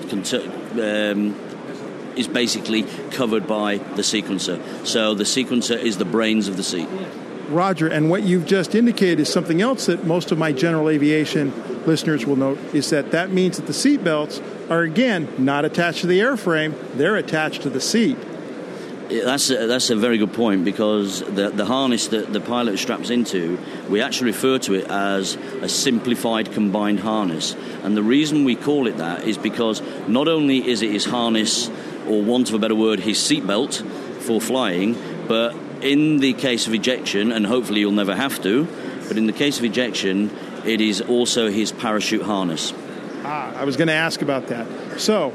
um, is basically covered by the sequencer. So the sequencer is the brains of the seat. Roger, and what you've just indicated is something else that most of my general aviation listeners will note, is that that means that the seat belts are, again, not attached to the airframe, they're attached to the seat. That's a, that's a very good point, because the, the harness that the pilot straps into, we actually refer to it as a simplified combined harness. And the reason we call it that is because not only is it his harness, or want of a better word, his seatbelt for flying, but in the case of ejection, and hopefully you'll never have to, but in the case of ejection, it is also his parachute harness. Ah, I was going to ask about that. So,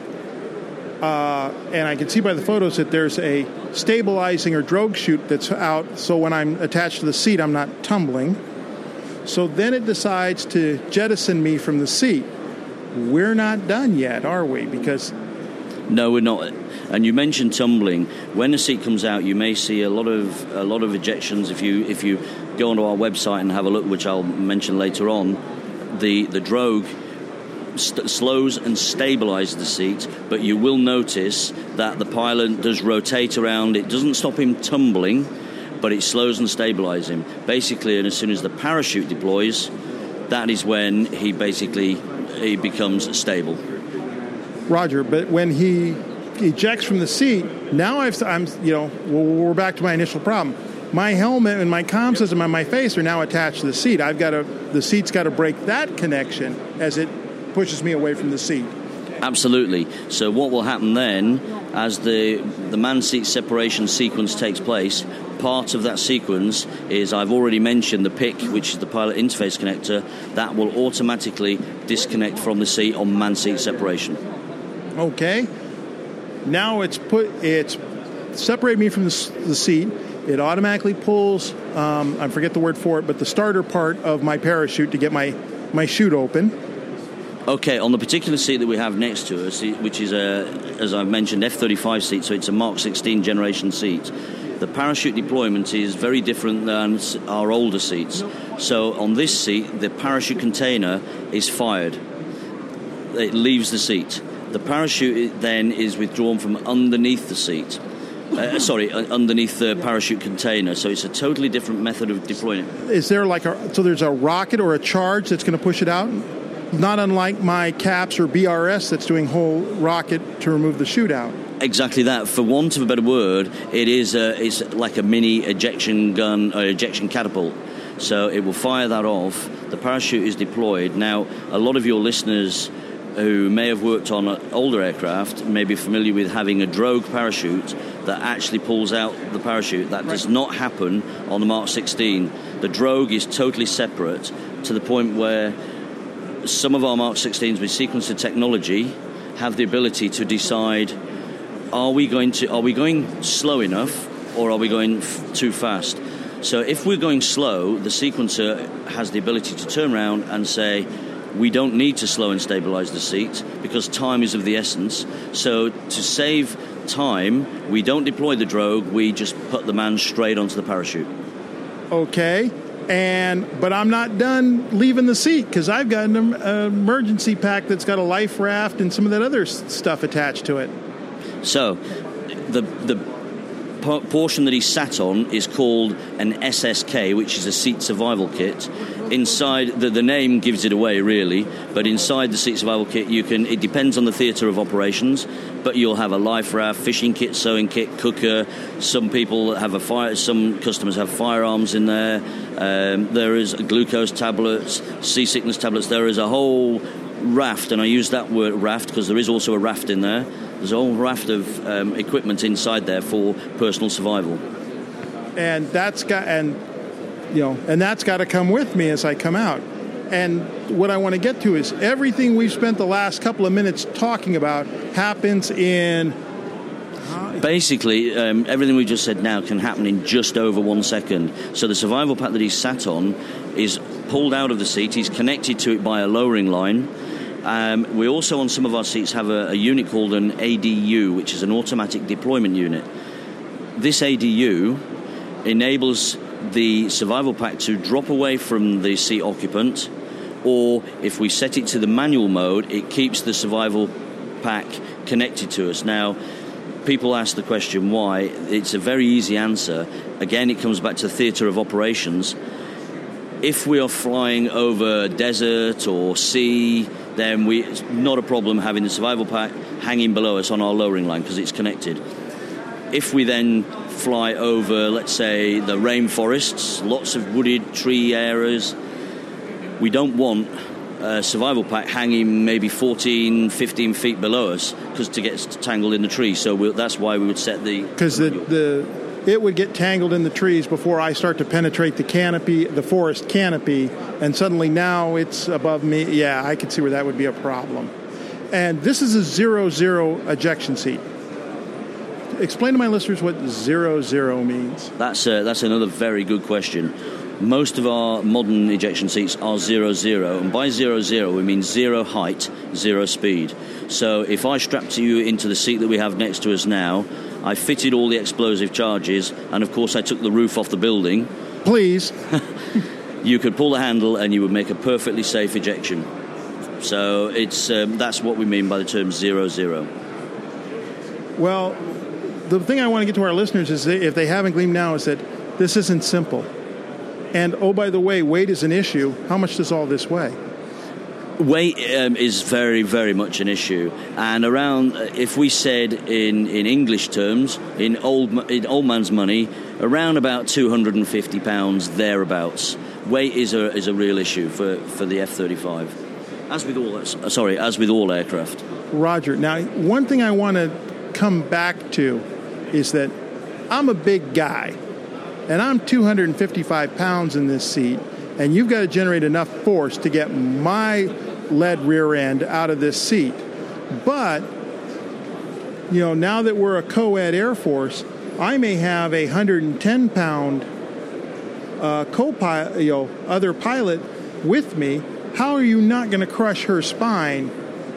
uh, and I can see by the photos that there's a stabilizing or drogue chute that's out, so when I'm attached to the seat, I'm not tumbling. So then it decides to jettison me from the seat. We're not done yet, are we? Because... No, we're not. And you mentioned tumbling. When the seat comes out, you may see a lot of a lot of ejections. If you if you go onto our website and have a look, which I'll mention later on, the the drogue st- slows and stabilizes the seat. But you will notice that the pilot does rotate around. It doesn't stop him tumbling, but it slows and stabilizes him. Basically, and as soon as the parachute deploys, that is when he basically he becomes stable. Roger, but when he ejects from the seat, now I've, I'm, you know, we're back to my initial problem. My helmet and my comm system on my face are now attached to the seat. I've got to, the seat's got to break that connection as it pushes me away from the seat. Absolutely. So what will happen then, as the the man-seat separation sequence takes place, part of that sequence is, I've already mentioned the P I C, which is the pilot interface connector, that will automatically disconnect from the seat on man-seat separation. Okay. Now it's put it's separated me from the, the seat. It automatically pulls, um, I forget the word for it, but the starter part of my parachute to get my, my chute open. Okay, on the particular seat that we have next to us, which is a, as I've mentioned, F thirty-five seat, so it's a Mark sixteen generation seat, the parachute deployment is very different than our older seats. So on this seat, the parachute container is fired. It leaves the seat. The parachute then is withdrawn from underneath the seat. Uh, sorry, uh, underneath the parachute container. So it's a totally different method of deploying it. Is there like a, so there's a rocket or a charge that's going to push it out? Not unlike my CAPS or B R S that's doing whole rocket to remove the chute out. Exactly that. For want of a better word, it is a, it's like a mini ejection gun or ejection catapult. So it will fire that off. The parachute is deployed. Now, a lot of your listeners who may have worked on older aircraft may be familiar with having a drogue parachute that actually pulls out the parachute. That does not happen on the Mark sixteen. The drogue is totally separate, to the point where some of our Mark sixteens with sequencer technology have the ability to decide, are we going to are we going slow enough or are we going f- too fast? So if we're going slow, the sequencer has the ability to turn around and say, we don't need to slow and stabilize the seat because time is of the essence. So to save time, we don't deploy the drogue, we just put the man straight onto the parachute. Okay. And but I'm not done leaving the seat because I've got an uh, emergency pack that's got a life raft and some of that other s- stuff attached to it. So the the p- portion that he sat on is called an S S K, which is a seat survival kit. Inside, the, the name gives it away, really, but inside the seat survival kit, you can. It depends on the theatre of operations, but you'll have a life raft, fishing kit, sewing kit, cooker. Some people have a fire. Some customers have firearms in there. Um, there is glucose tablets, seasickness tablets. There is a whole raft, and I use that word raft because there is also a raft in there. There's a whole raft of um, equipment inside there for personal survival. and that's got and you know, and that's got to come with me as I come out. And what I want to get to is everything we've spent the last couple of minutes talking about happens in. Basically, um, everything we just said now can happen in just over one second. So the survival pack that he's sat on is pulled out of the seat. He's connected to it by a lowering line. Um, we also, on some of our seats, have a, a unit called an A D U, which is an automatic deployment unit. This A D U enables the survival pack to drop away from the seat occupant, or if we set it to the manual mode, it keeps the survival pack connected to us. Now, people ask the question why. It's a very easy answer. Again, it comes back to the theatre of operations. If we are flying over desert or sea, then we, it's not a problem having the survival pack hanging below us on our lowering line because it's connected. If we then fly over, let's say, the rainforests, lots of wooded tree areas, we don't want a survival pack hanging maybe fourteen, fifteen feet below us because to get tangled in the tree. So we'll, that's why we would set the... Because the, the it would get tangled in the trees before I start to penetrate the canopy, the forest canopy, and suddenly now it's above me. Yeah, I can see where that would be a problem. And this is a zero-zero ejection seat. Explain to my listeners what zero-zero means. That's a, that's another very good question. Most of our modern ejection seats are zero-zero, and by zero-zero we mean zero height, zero speed. So if I strapped you into the seat that we have next to us now, I fitted all the explosive charges, and of course I took the roof off the building. Please. You could pull the handle and you would make a perfectly safe ejection. So it's um, that's what we mean by the term zero-zero. Well, the thing I want to get to our listeners is, if they haven't gleaned now, is that this isn't simple. And, oh, by the way, weight is an issue. How much does all this weigh? Weight um, is very, very much an issue. And around, if we said in, in English terms, in old in old man's money, around about two hundred fifty pounds, thereabouts. Weight is a is a real issue for, for the F thirty-five. As with all, sorry, as with all aircraft. Roger. Now, one thing I want to come back to is that I'm a big guy. And I'm two hundred fifty-five pounds in this seat, and you've got to generate enough force to get my lead rear end out of this seat. But, you know, now that we're a co-ed Air Force, I may have a one hundred ten pound uh, co-pilot, you know, other pilot with me. How are you not going to crush her spine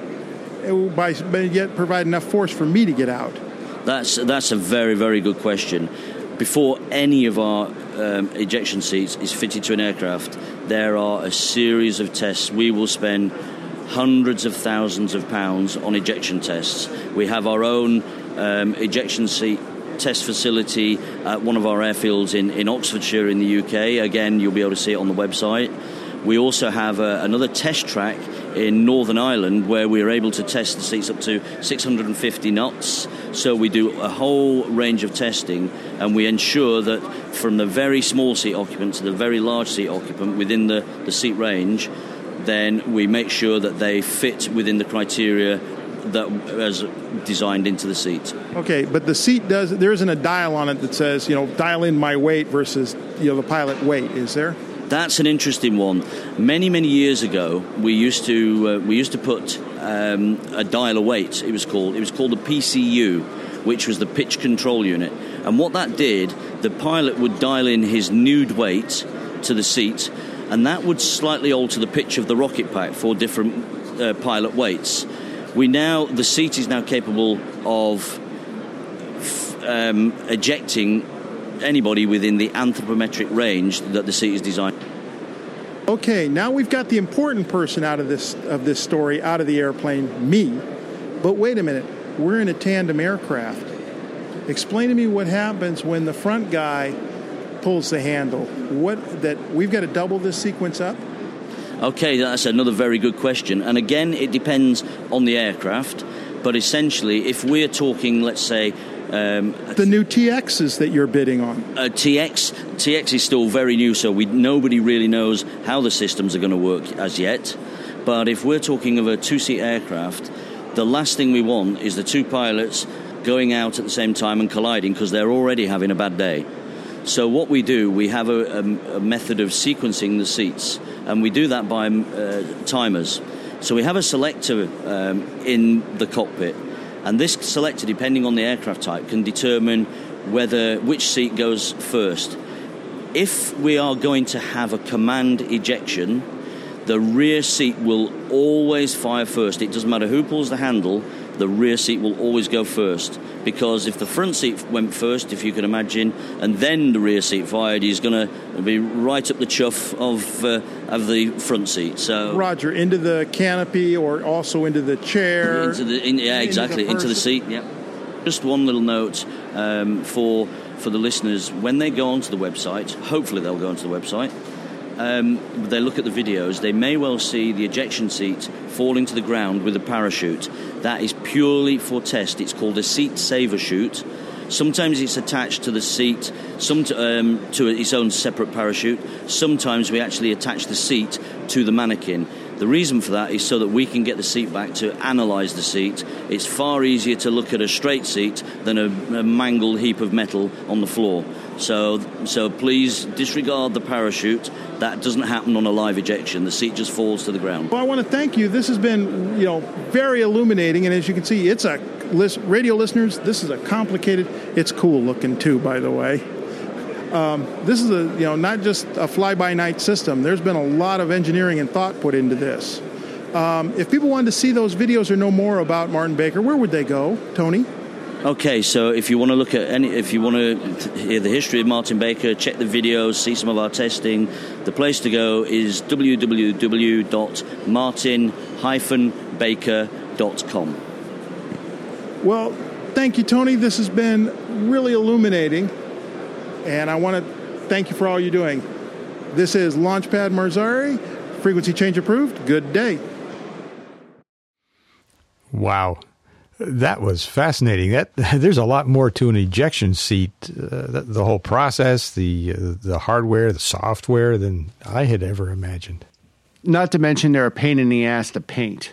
by, by yet provide enough force for me to get out? That's that's a very, very good question. Before any of our um, ejection seats is fitted to an aircraft, there are a series of tests. We will spend hundreds of thousands of pounds on ejection tests. We have our own um, ejection seat test facility at one of our airfields in, in Oxfordshire in the U K. Again, you'll be able to see it on the website. We also have a, another test track in Northern Ireland where we are able to test the seats up to six hundred fifty knots. So we do a whole range of testing, and we ensure that from the very small seat occupant to the very large seat occupant within the, the seat range, then we make sure that they fit within the criteria that is designed into the seat. Okay, but the seat does, there isn't a dial on it that says, you know, dial in my weight versus, you know, the pilot weight, is there? That's an interesting one. Many, many years ago, we used to uh, we used to put um, a dial of weight. It was called it was called the P C U, which was the pitch control unit. And what that did, the pilot would dial in his nude weight to the seat, and that would slightly alter the pitch of the rocket pack for different uh, pilot weights. We now the seat is now capable of f- um, ejecting anybody within the anthropometric range that the seat is designed. Okay, now we've got the important person out of this of this story, out of the airplane, me. But wait a minute, we're in a tandem aircraft. Explain to me what happens when the front guy pulls the handle. What that we've got to double this sequence up? Okay, that's another very good question. And again, it depends on the aircraft. But essentially, if we're talking, let's say, Um, the new T Xs that you're bidding on. Uh, T X T X is still very new, so we nobody really knows how the systems are going to work as yet. But if we're talking of a two-seat aircraft, the last thing we want is the two pilots going out at the same time and colliding because they're already having a bad day. So what we do, we have a, a, a method of sequencing the seats, and we do that by uh, timers. So we have a selector um, in the cockpit, and this selector, depending on the aircraft type, can determine whether which seat goes first. If we are going to have a command ejection, the rear seat will always fire first. It doesn't matter who pulls the handle, the rear seat will always go first. Because if the front seat went first, if you can imagine, and then the rear seat fired, he's going to be right up the chuff of uh, of the front seat. So Roger, into the canopy or also into the chair. Into the in, yeah, exactly into the, into the seat. Yeah. Just one little note um, for for the listeners: when they go onto the website, hopefully they'll go onto the website. Um, they look at the videos, they may well see the ejection seat falling to the ground with a parachute. That is purely for test. It's called a seat saver chute. Sometimes it's attached to the seat, some to, um, to its own separate parachute. Sometimes we actually attach the seat to the mannequin. The reason for that is so that we can get the seat back to analyse the seat. It's far easier to look at a straight seat than a, a mangled heap of metal on the floor. So, so please disregard the parachute. That doesn't happen on a live ejection. The seat just falls to the ground. Well, I want to thank you. This has been, you know, very illuminating, and as you can see, it's a radio listeners. This is a complicated. It's cool looking too, by the way. Um, this is a, you know, not just a fly-by-night system. There's been a lot of engineering and thought put into this. Um, if people wanted to see those videos or know more about Martin Baker, where would they go, Tony? Okay, so if you want to look at any, if you want to hear the history of Martin Baker, check the videos, see some of our testing, the place to go is w w w dot martin dash baker dot com. Well, thank you, Tony. This has been really illuminating, and I want to thank you for all you're doing. This is Launchpad Marzari, frequency change approved. Good day. Wow. That was fascinating. That there's a lot more to an ejection seat, uh, the, the whole process, the uh, the hardware, the software, than I had ever imagined. Not to mention they're a pain in the ass to paint.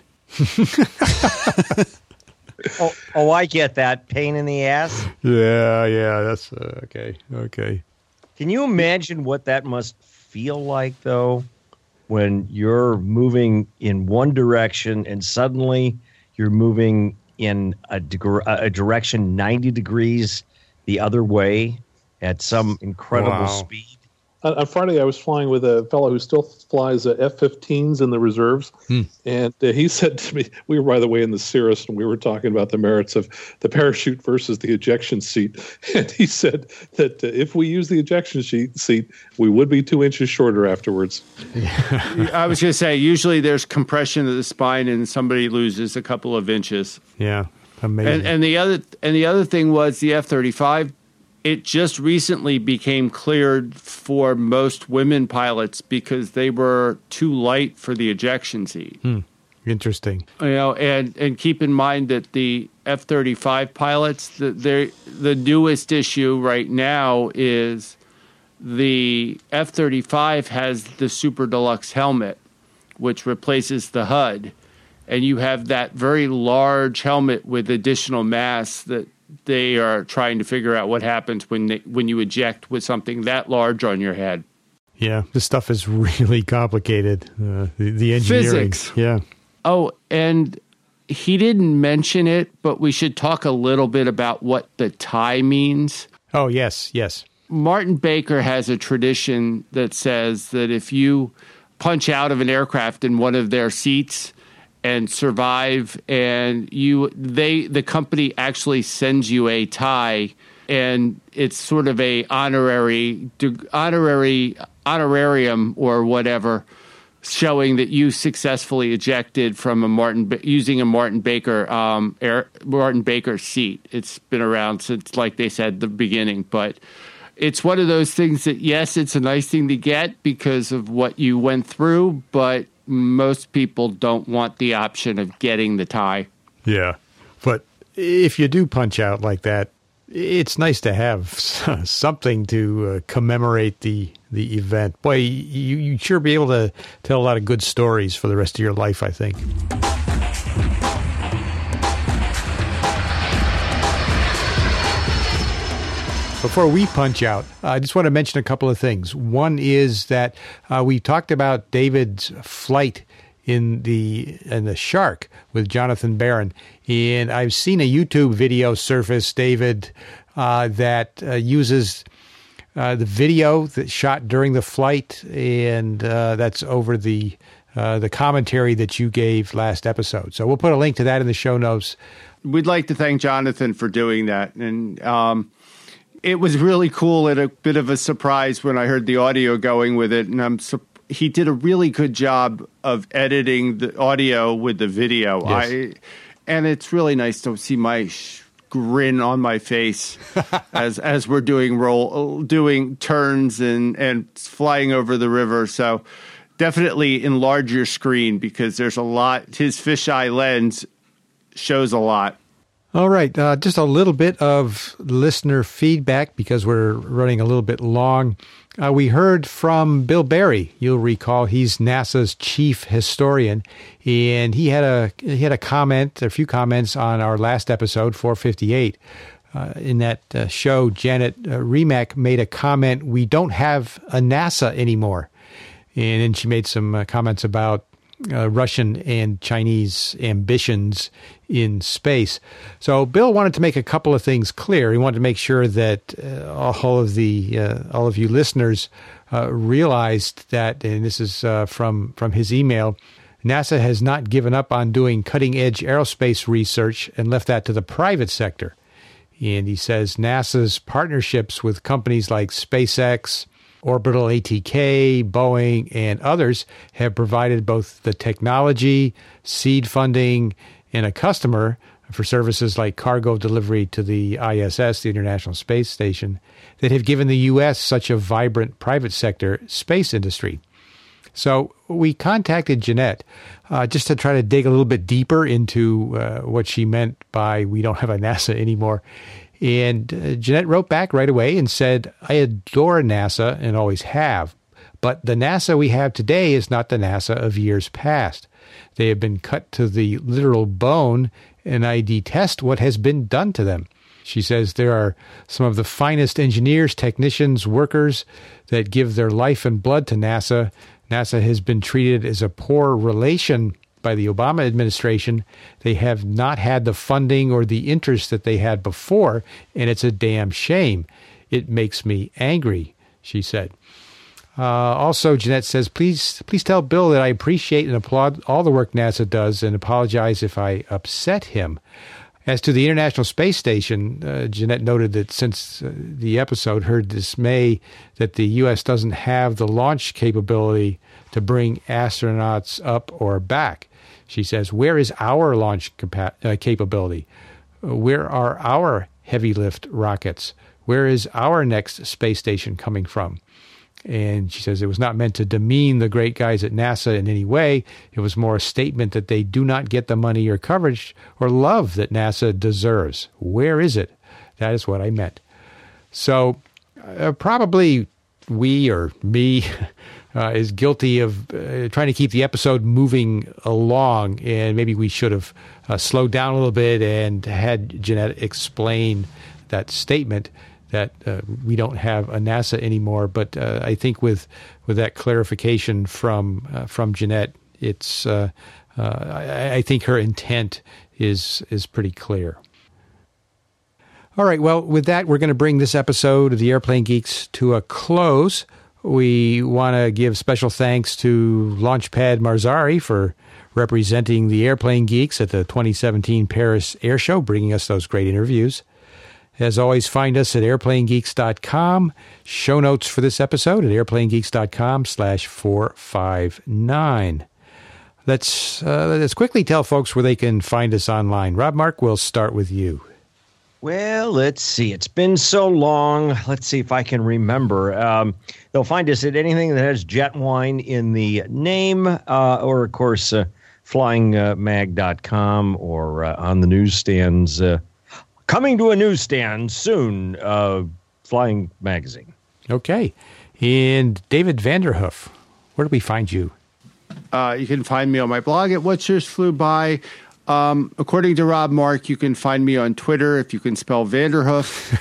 oh, oh, I get that. Pain in the ass? Yeah, yeah, that's uh, okay. Okay. Can you imagine what that must feel like, though, when you're moving in one direction and suddenly you're moving in a, deg- a direction ninety degrees the other way at some incredible wow. speed? On, on Friday, I was flying with a fellow who still flies uh, F fifteens in the reserves, hmm. and uh, he said to me, we were, by the way, in the Cirrus, and we were talking about the merits of the parachute versus the ejection seat, and he said that uh, if we use the ejection seat, seat, we would be two inches shorter afterwards. Yeah. I was going to say, usually there's compression of the spine, and somebody loses a couple of inches. Yeah, amazing. And, and the other and the other thing was the F thirty-five. It just recently became cleared for most women pilots because they were too light for the ejection seat. Hmm. Interesting. You know, and, and keep in mind that the F thirty-five pilots, the, the newest issue right now is the F thirty-five has the Super Deluxe helmet, which replaces the H U D. And you have that very large helmet with additional mass that they are trying to figure out what happens when they, when you eject with something that large on your head. Yeah, this stuff is really complicated. Uh, the, the engineering. Physics. Yeah. Oh, and he didn't mention it, but we should talk a little bit about what the tie means. Oh, yes, yes. Martin Baker has a tradition that says that if you punch out of an aircraft in one of their seats and survive, and you they the company actually sends you a tie, and it's sort of a honorary honorary honorarium or whatever, showing that you successfully ejected from a Martin using a Martin Baker um, air, Martin Baker seat. It's been around since, like they said, the beginning, but it's one of those things that, yes, it's a nice thing to get because of what you went through, but most people don't want the option of getting the tie. Yeah. But if you do punch out like that, it's nice to have something to uh, commemorate the, the event. Boy, you, you'd sure be able to tell a lot of good stories for the rest of your life, I think. before we punch out, I just want to mention a couple of things. One is that uh, we talked about David's flight in the in the Shark with Jonathan Barron, and I've seen a YouTube video surface, David, uh, that uh, uses uh, the video that's shot during the flight, and uh, that's over the uh, the commentary that you gave last episode. So we'll put a link to that in the show notes. We'd like to thank Jonathan for doing that, and um, it was really cool and a bit of a surprise when I heard the audio going with it, and I'm su- he did a really good job of editing the audio with the video. Yes. I, and it's really nice to see my sh- grin on my face as as we're doing roll, doing turns and and flying over the river. So definitely enlarge your screen because there's a lot. His fisheye lens shows a lot. All right, uh, just a little bit of listener feedback because we're running a little bit long. Uh, we heard from Bill Barry. You'll recall he's NASA's chief historian, and he had a he had a comment, a few comments on our last episode, four fifty-eight. Uh, in that uh, show, Janet uh, Remack made a comment, "We don't have a NASA anymore," and then she made some uh, comments about Uh, Russian and Chinese ambitions in space. So Bill wanted to make a couple of things clear. He wanted to make sure that uh, all of the uh, all of you listeners uh, realized that, and this is uh, from from his email, NASA has not given up on doing cutting-edge aerospace research and left that to the private sector. And he says NASA's partnerships with companies like SpaceX, Orbital A T K, Boeing, and others have provided both the technology, seed funding, and a customer for services like cargo delivery to the I S S, the International Space Station, that have given the U S such a vibrant private sector space industry. So we contacted Jeanette uh, just to try to dig a little bit deeper into uh, what she meant by we don't have a NASA anymore. And uh, Jeanette wrote back right away and said, I adore NASA and always have, but the NASA we have today is not the NASA of years past. They have been cut to the literal bone, and I detest what has been done to them. She says there are some of the finest engineers, technicians, workers that give their life and blood to NASA. NASA has been treated as a poor relation by the Obama administration. They have not had the funding or the interest that they had before, and it's a damn shame. It makes me angry, she said. Uh, also, Jeanette says, please please tell Bill that I appreciate and applaud all the work NASA does and apologize if I upset him. As to the International Space Station, uh, Jeanette noted that since uh, the episode, her dismay that the U S doesn't have the launch capability to bring astronauts up or back. She says, where is our launch capa- uh, capability? Where are our heavy lift rockets? Where is our next space station coming from? And she says it was not meant to demean the great guys at NASA in any way. It was more a statement that they do not get the money or coverage or love that NASA deserves. Where is it? That is what I meant. So uh, probably we or me uh, is guilty of uh, trying to keep the episode moving along, and maybe we should have uh, slowed down a little bit and had Jeanette explain that statement that uh, we don't have a NASA anymore. But uh, I think with with that clarification from uh, from Jeanette, it's uh, uh, I, I think her intent is is pretty clear. All right, well, with that, we're going to bring this episode of the Airplane Geeks to a close. We want to give special thanks to Launchpad Marzari for representing the Airplane Geeks at the twenty seventeen Paris Air Show, bringing us those great interviews. As always, find us at airplane geeks dot com. Show notes for this episode at airplane geeks dot com slash four five nine. Let's, uh, let's quickly tell folks where they can find us online. Rob Mark, we'll start with you. Well, let's see. It's been so long. Let's see if I can remember. Um, they'll find us at anything that has jet wine in the name, uh, or, of course, uh, flying mag dot com or uh, on the newsstands. Uh, coming to a newsstand soon, uh, Flying Magazine. Okay. And David Vanderhoof, where do we find you? Uh, you can find me on my blog at What Years Flew By. Um, according to Rob Mark, you can find me on Twitter if you can spell Vanderhoof.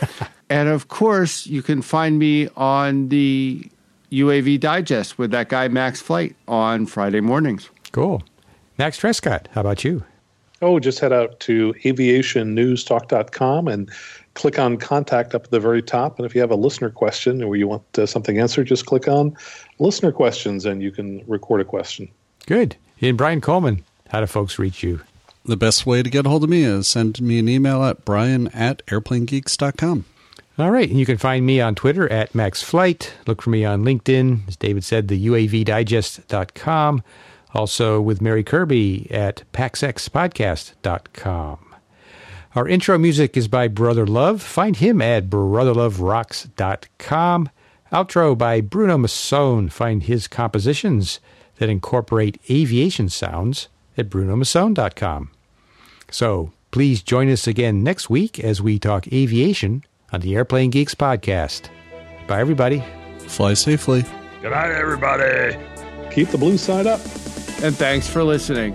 And of course, you can find me on the U A V Digest with that guy, Max Flight, on Friday mornings. Cool. Max Trescott, how about you? Oh, just head out to aviation news talk dot com and click on Contact up at the very top. And if you have a listener question or you want uh, something answered, just click on Listener Questions and you can record a question. Good. And Brian Coleman, how do folks reach you? The best way to get a hold of me is send me an email at brian at airplane geeks dot com. All right. And you can find me on Twitter at MaxFlight. Look for me on LinkedIn. As David said, the U A V digest dot com. Also with Mary Kirby at pax x podcast dot com. Our intro music is by Brother Love. Find him at brother love rocks dot com. Outro by Bruno Masson. Find his compositions that incorporate aviation sounds at bruno masson dot com. So please join us again next week as we talk aviation on the Airplane Geeks podcast. Bye, everybody. Fly safely. Good night, everybody. Keep the blue side up. And thanks for listening.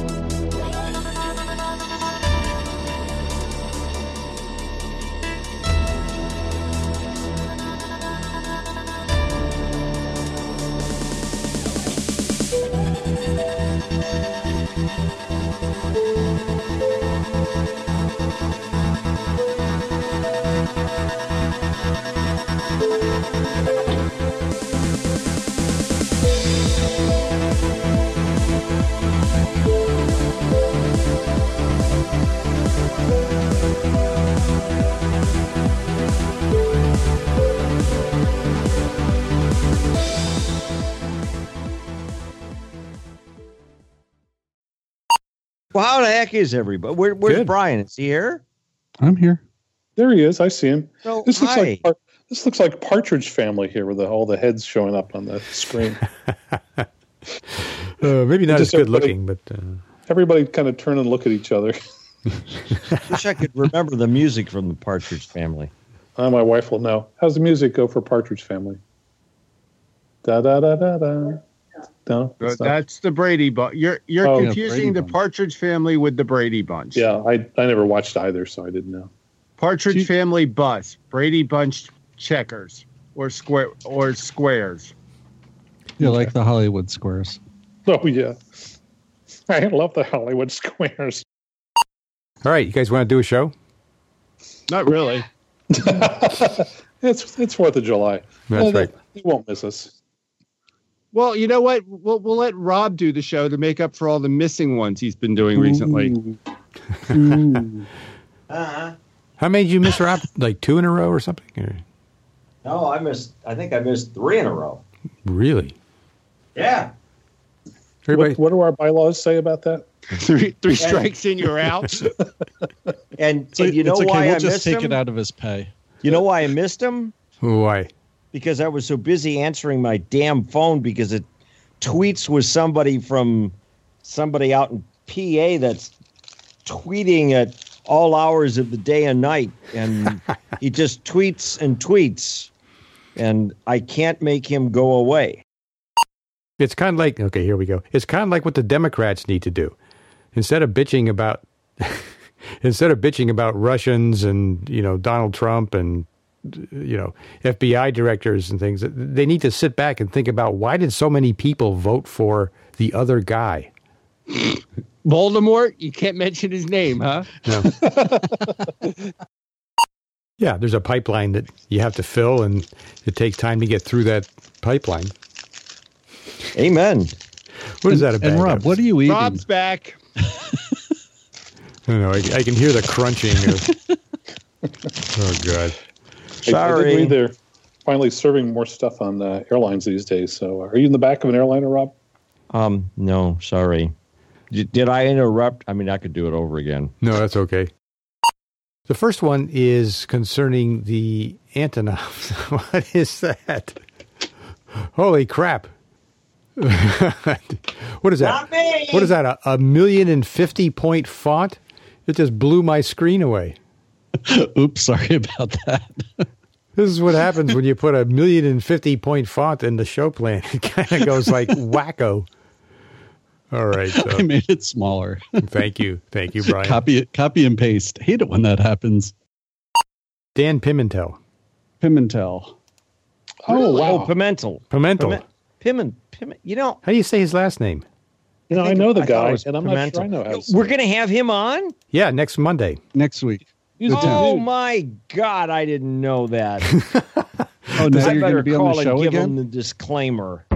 Well, how the heck is everybody? Where, where's Good. Brian? Is he here? I'm here. There he is. I see him. So, this looks hi. like Par- this looks like Partridge Family here, with the, all the heads showing up on the screen. Uh, maybe not Just as good everybody- looking, but uh, Everybody kind of turn and look at each other. Wish I could remember the music from the Partridge Family. Uh, my wife will know. How's the music go for Partridge Family? Da da da da da. No, it's not. That's the Brady Bunch. You're you're Oh, yeah, confusing Brady the Bunch. Partridge Family with the Brady Bunch. Yeah, I I never watched either, so I didn't know. Partridge Gee. Family bus, Brady Bunch checkers, or square or squares. You like the Hollywood squares. Oh yeah, I love the Hollywood squares. all right. You guys want to do a show? Not really. It's it's Fourth of July. That's Uh, right. You won't miss us. Well, you know what? We'll we'll let Rob do the show to make up for all the missing ones he's been doing recently. Ooh. How many did you miss, Rob? Like two in a row or something? Or- No, I missed. I think I missed three in a row. Really? Yeah. Everybody. What, what do our bylaws say about that? three three strikes and you're out. And, So and you know it's okay. why We'll I just missed take him? it out of his pay. You know why I missed him? Why? Because I was so busy answering my damn phone because it tweets with somebody from somebody out in P A that's tweeting at all hours of the day and night. And he just tweets and tweets. And I can't make him go away. It's kind of like, okay, here we go. It's kind of like what the Democrats need to do. Instead of bitching about, instead of bitching about Russians and, you know, Donald Trump and, you know, F B I directors and things, they need to sit back and think about, why did so many people vote for the other guy? Voldemort, you can't mention his name, huh? No. Yeah, there's a pipeline that you have to fill, and it takes time to get through that pipeline. Amen. What is that And about? Rob, what are you eating? Rob's back. I don't know. I, I can hear the crunching of. Oh God! I- I Sorry. did read they're finally serving more stuff on uh, airlines these days. So, are you in the back of an airliner, Rob? Um, no, sorry. Did, did I interrupt? I mean, I could do it over again. No, that's okay. The first one is concerning the Antonov. What is that? Holy crap! What is that? Not me! What is that? A, a million and fifty point font? It just blew my screen away. Oops, sorry about that. This is what happens when you put a million and fifty point font in the show plan. It kind of goes like wacko. All right. So, I made it smaller. thank you. Thank you, Brian. Copy it, copy and paste. Hate it when that happens. Dan Pimentel. Pimentel. Oh, wow. Oh, Pimentel. Pimentel. Pimen, Pimen, you know. How do you say his last name? You know, I, think- know the I thought it guy, was and I'm Pimentel. not sure I know how to say We're it. going to have him on? Yeah, next Monday. Next week. He's a Oh, dude. my God. I didn't know that. Oh, now I you're going better to be on call the show and give again? him the disclaimer.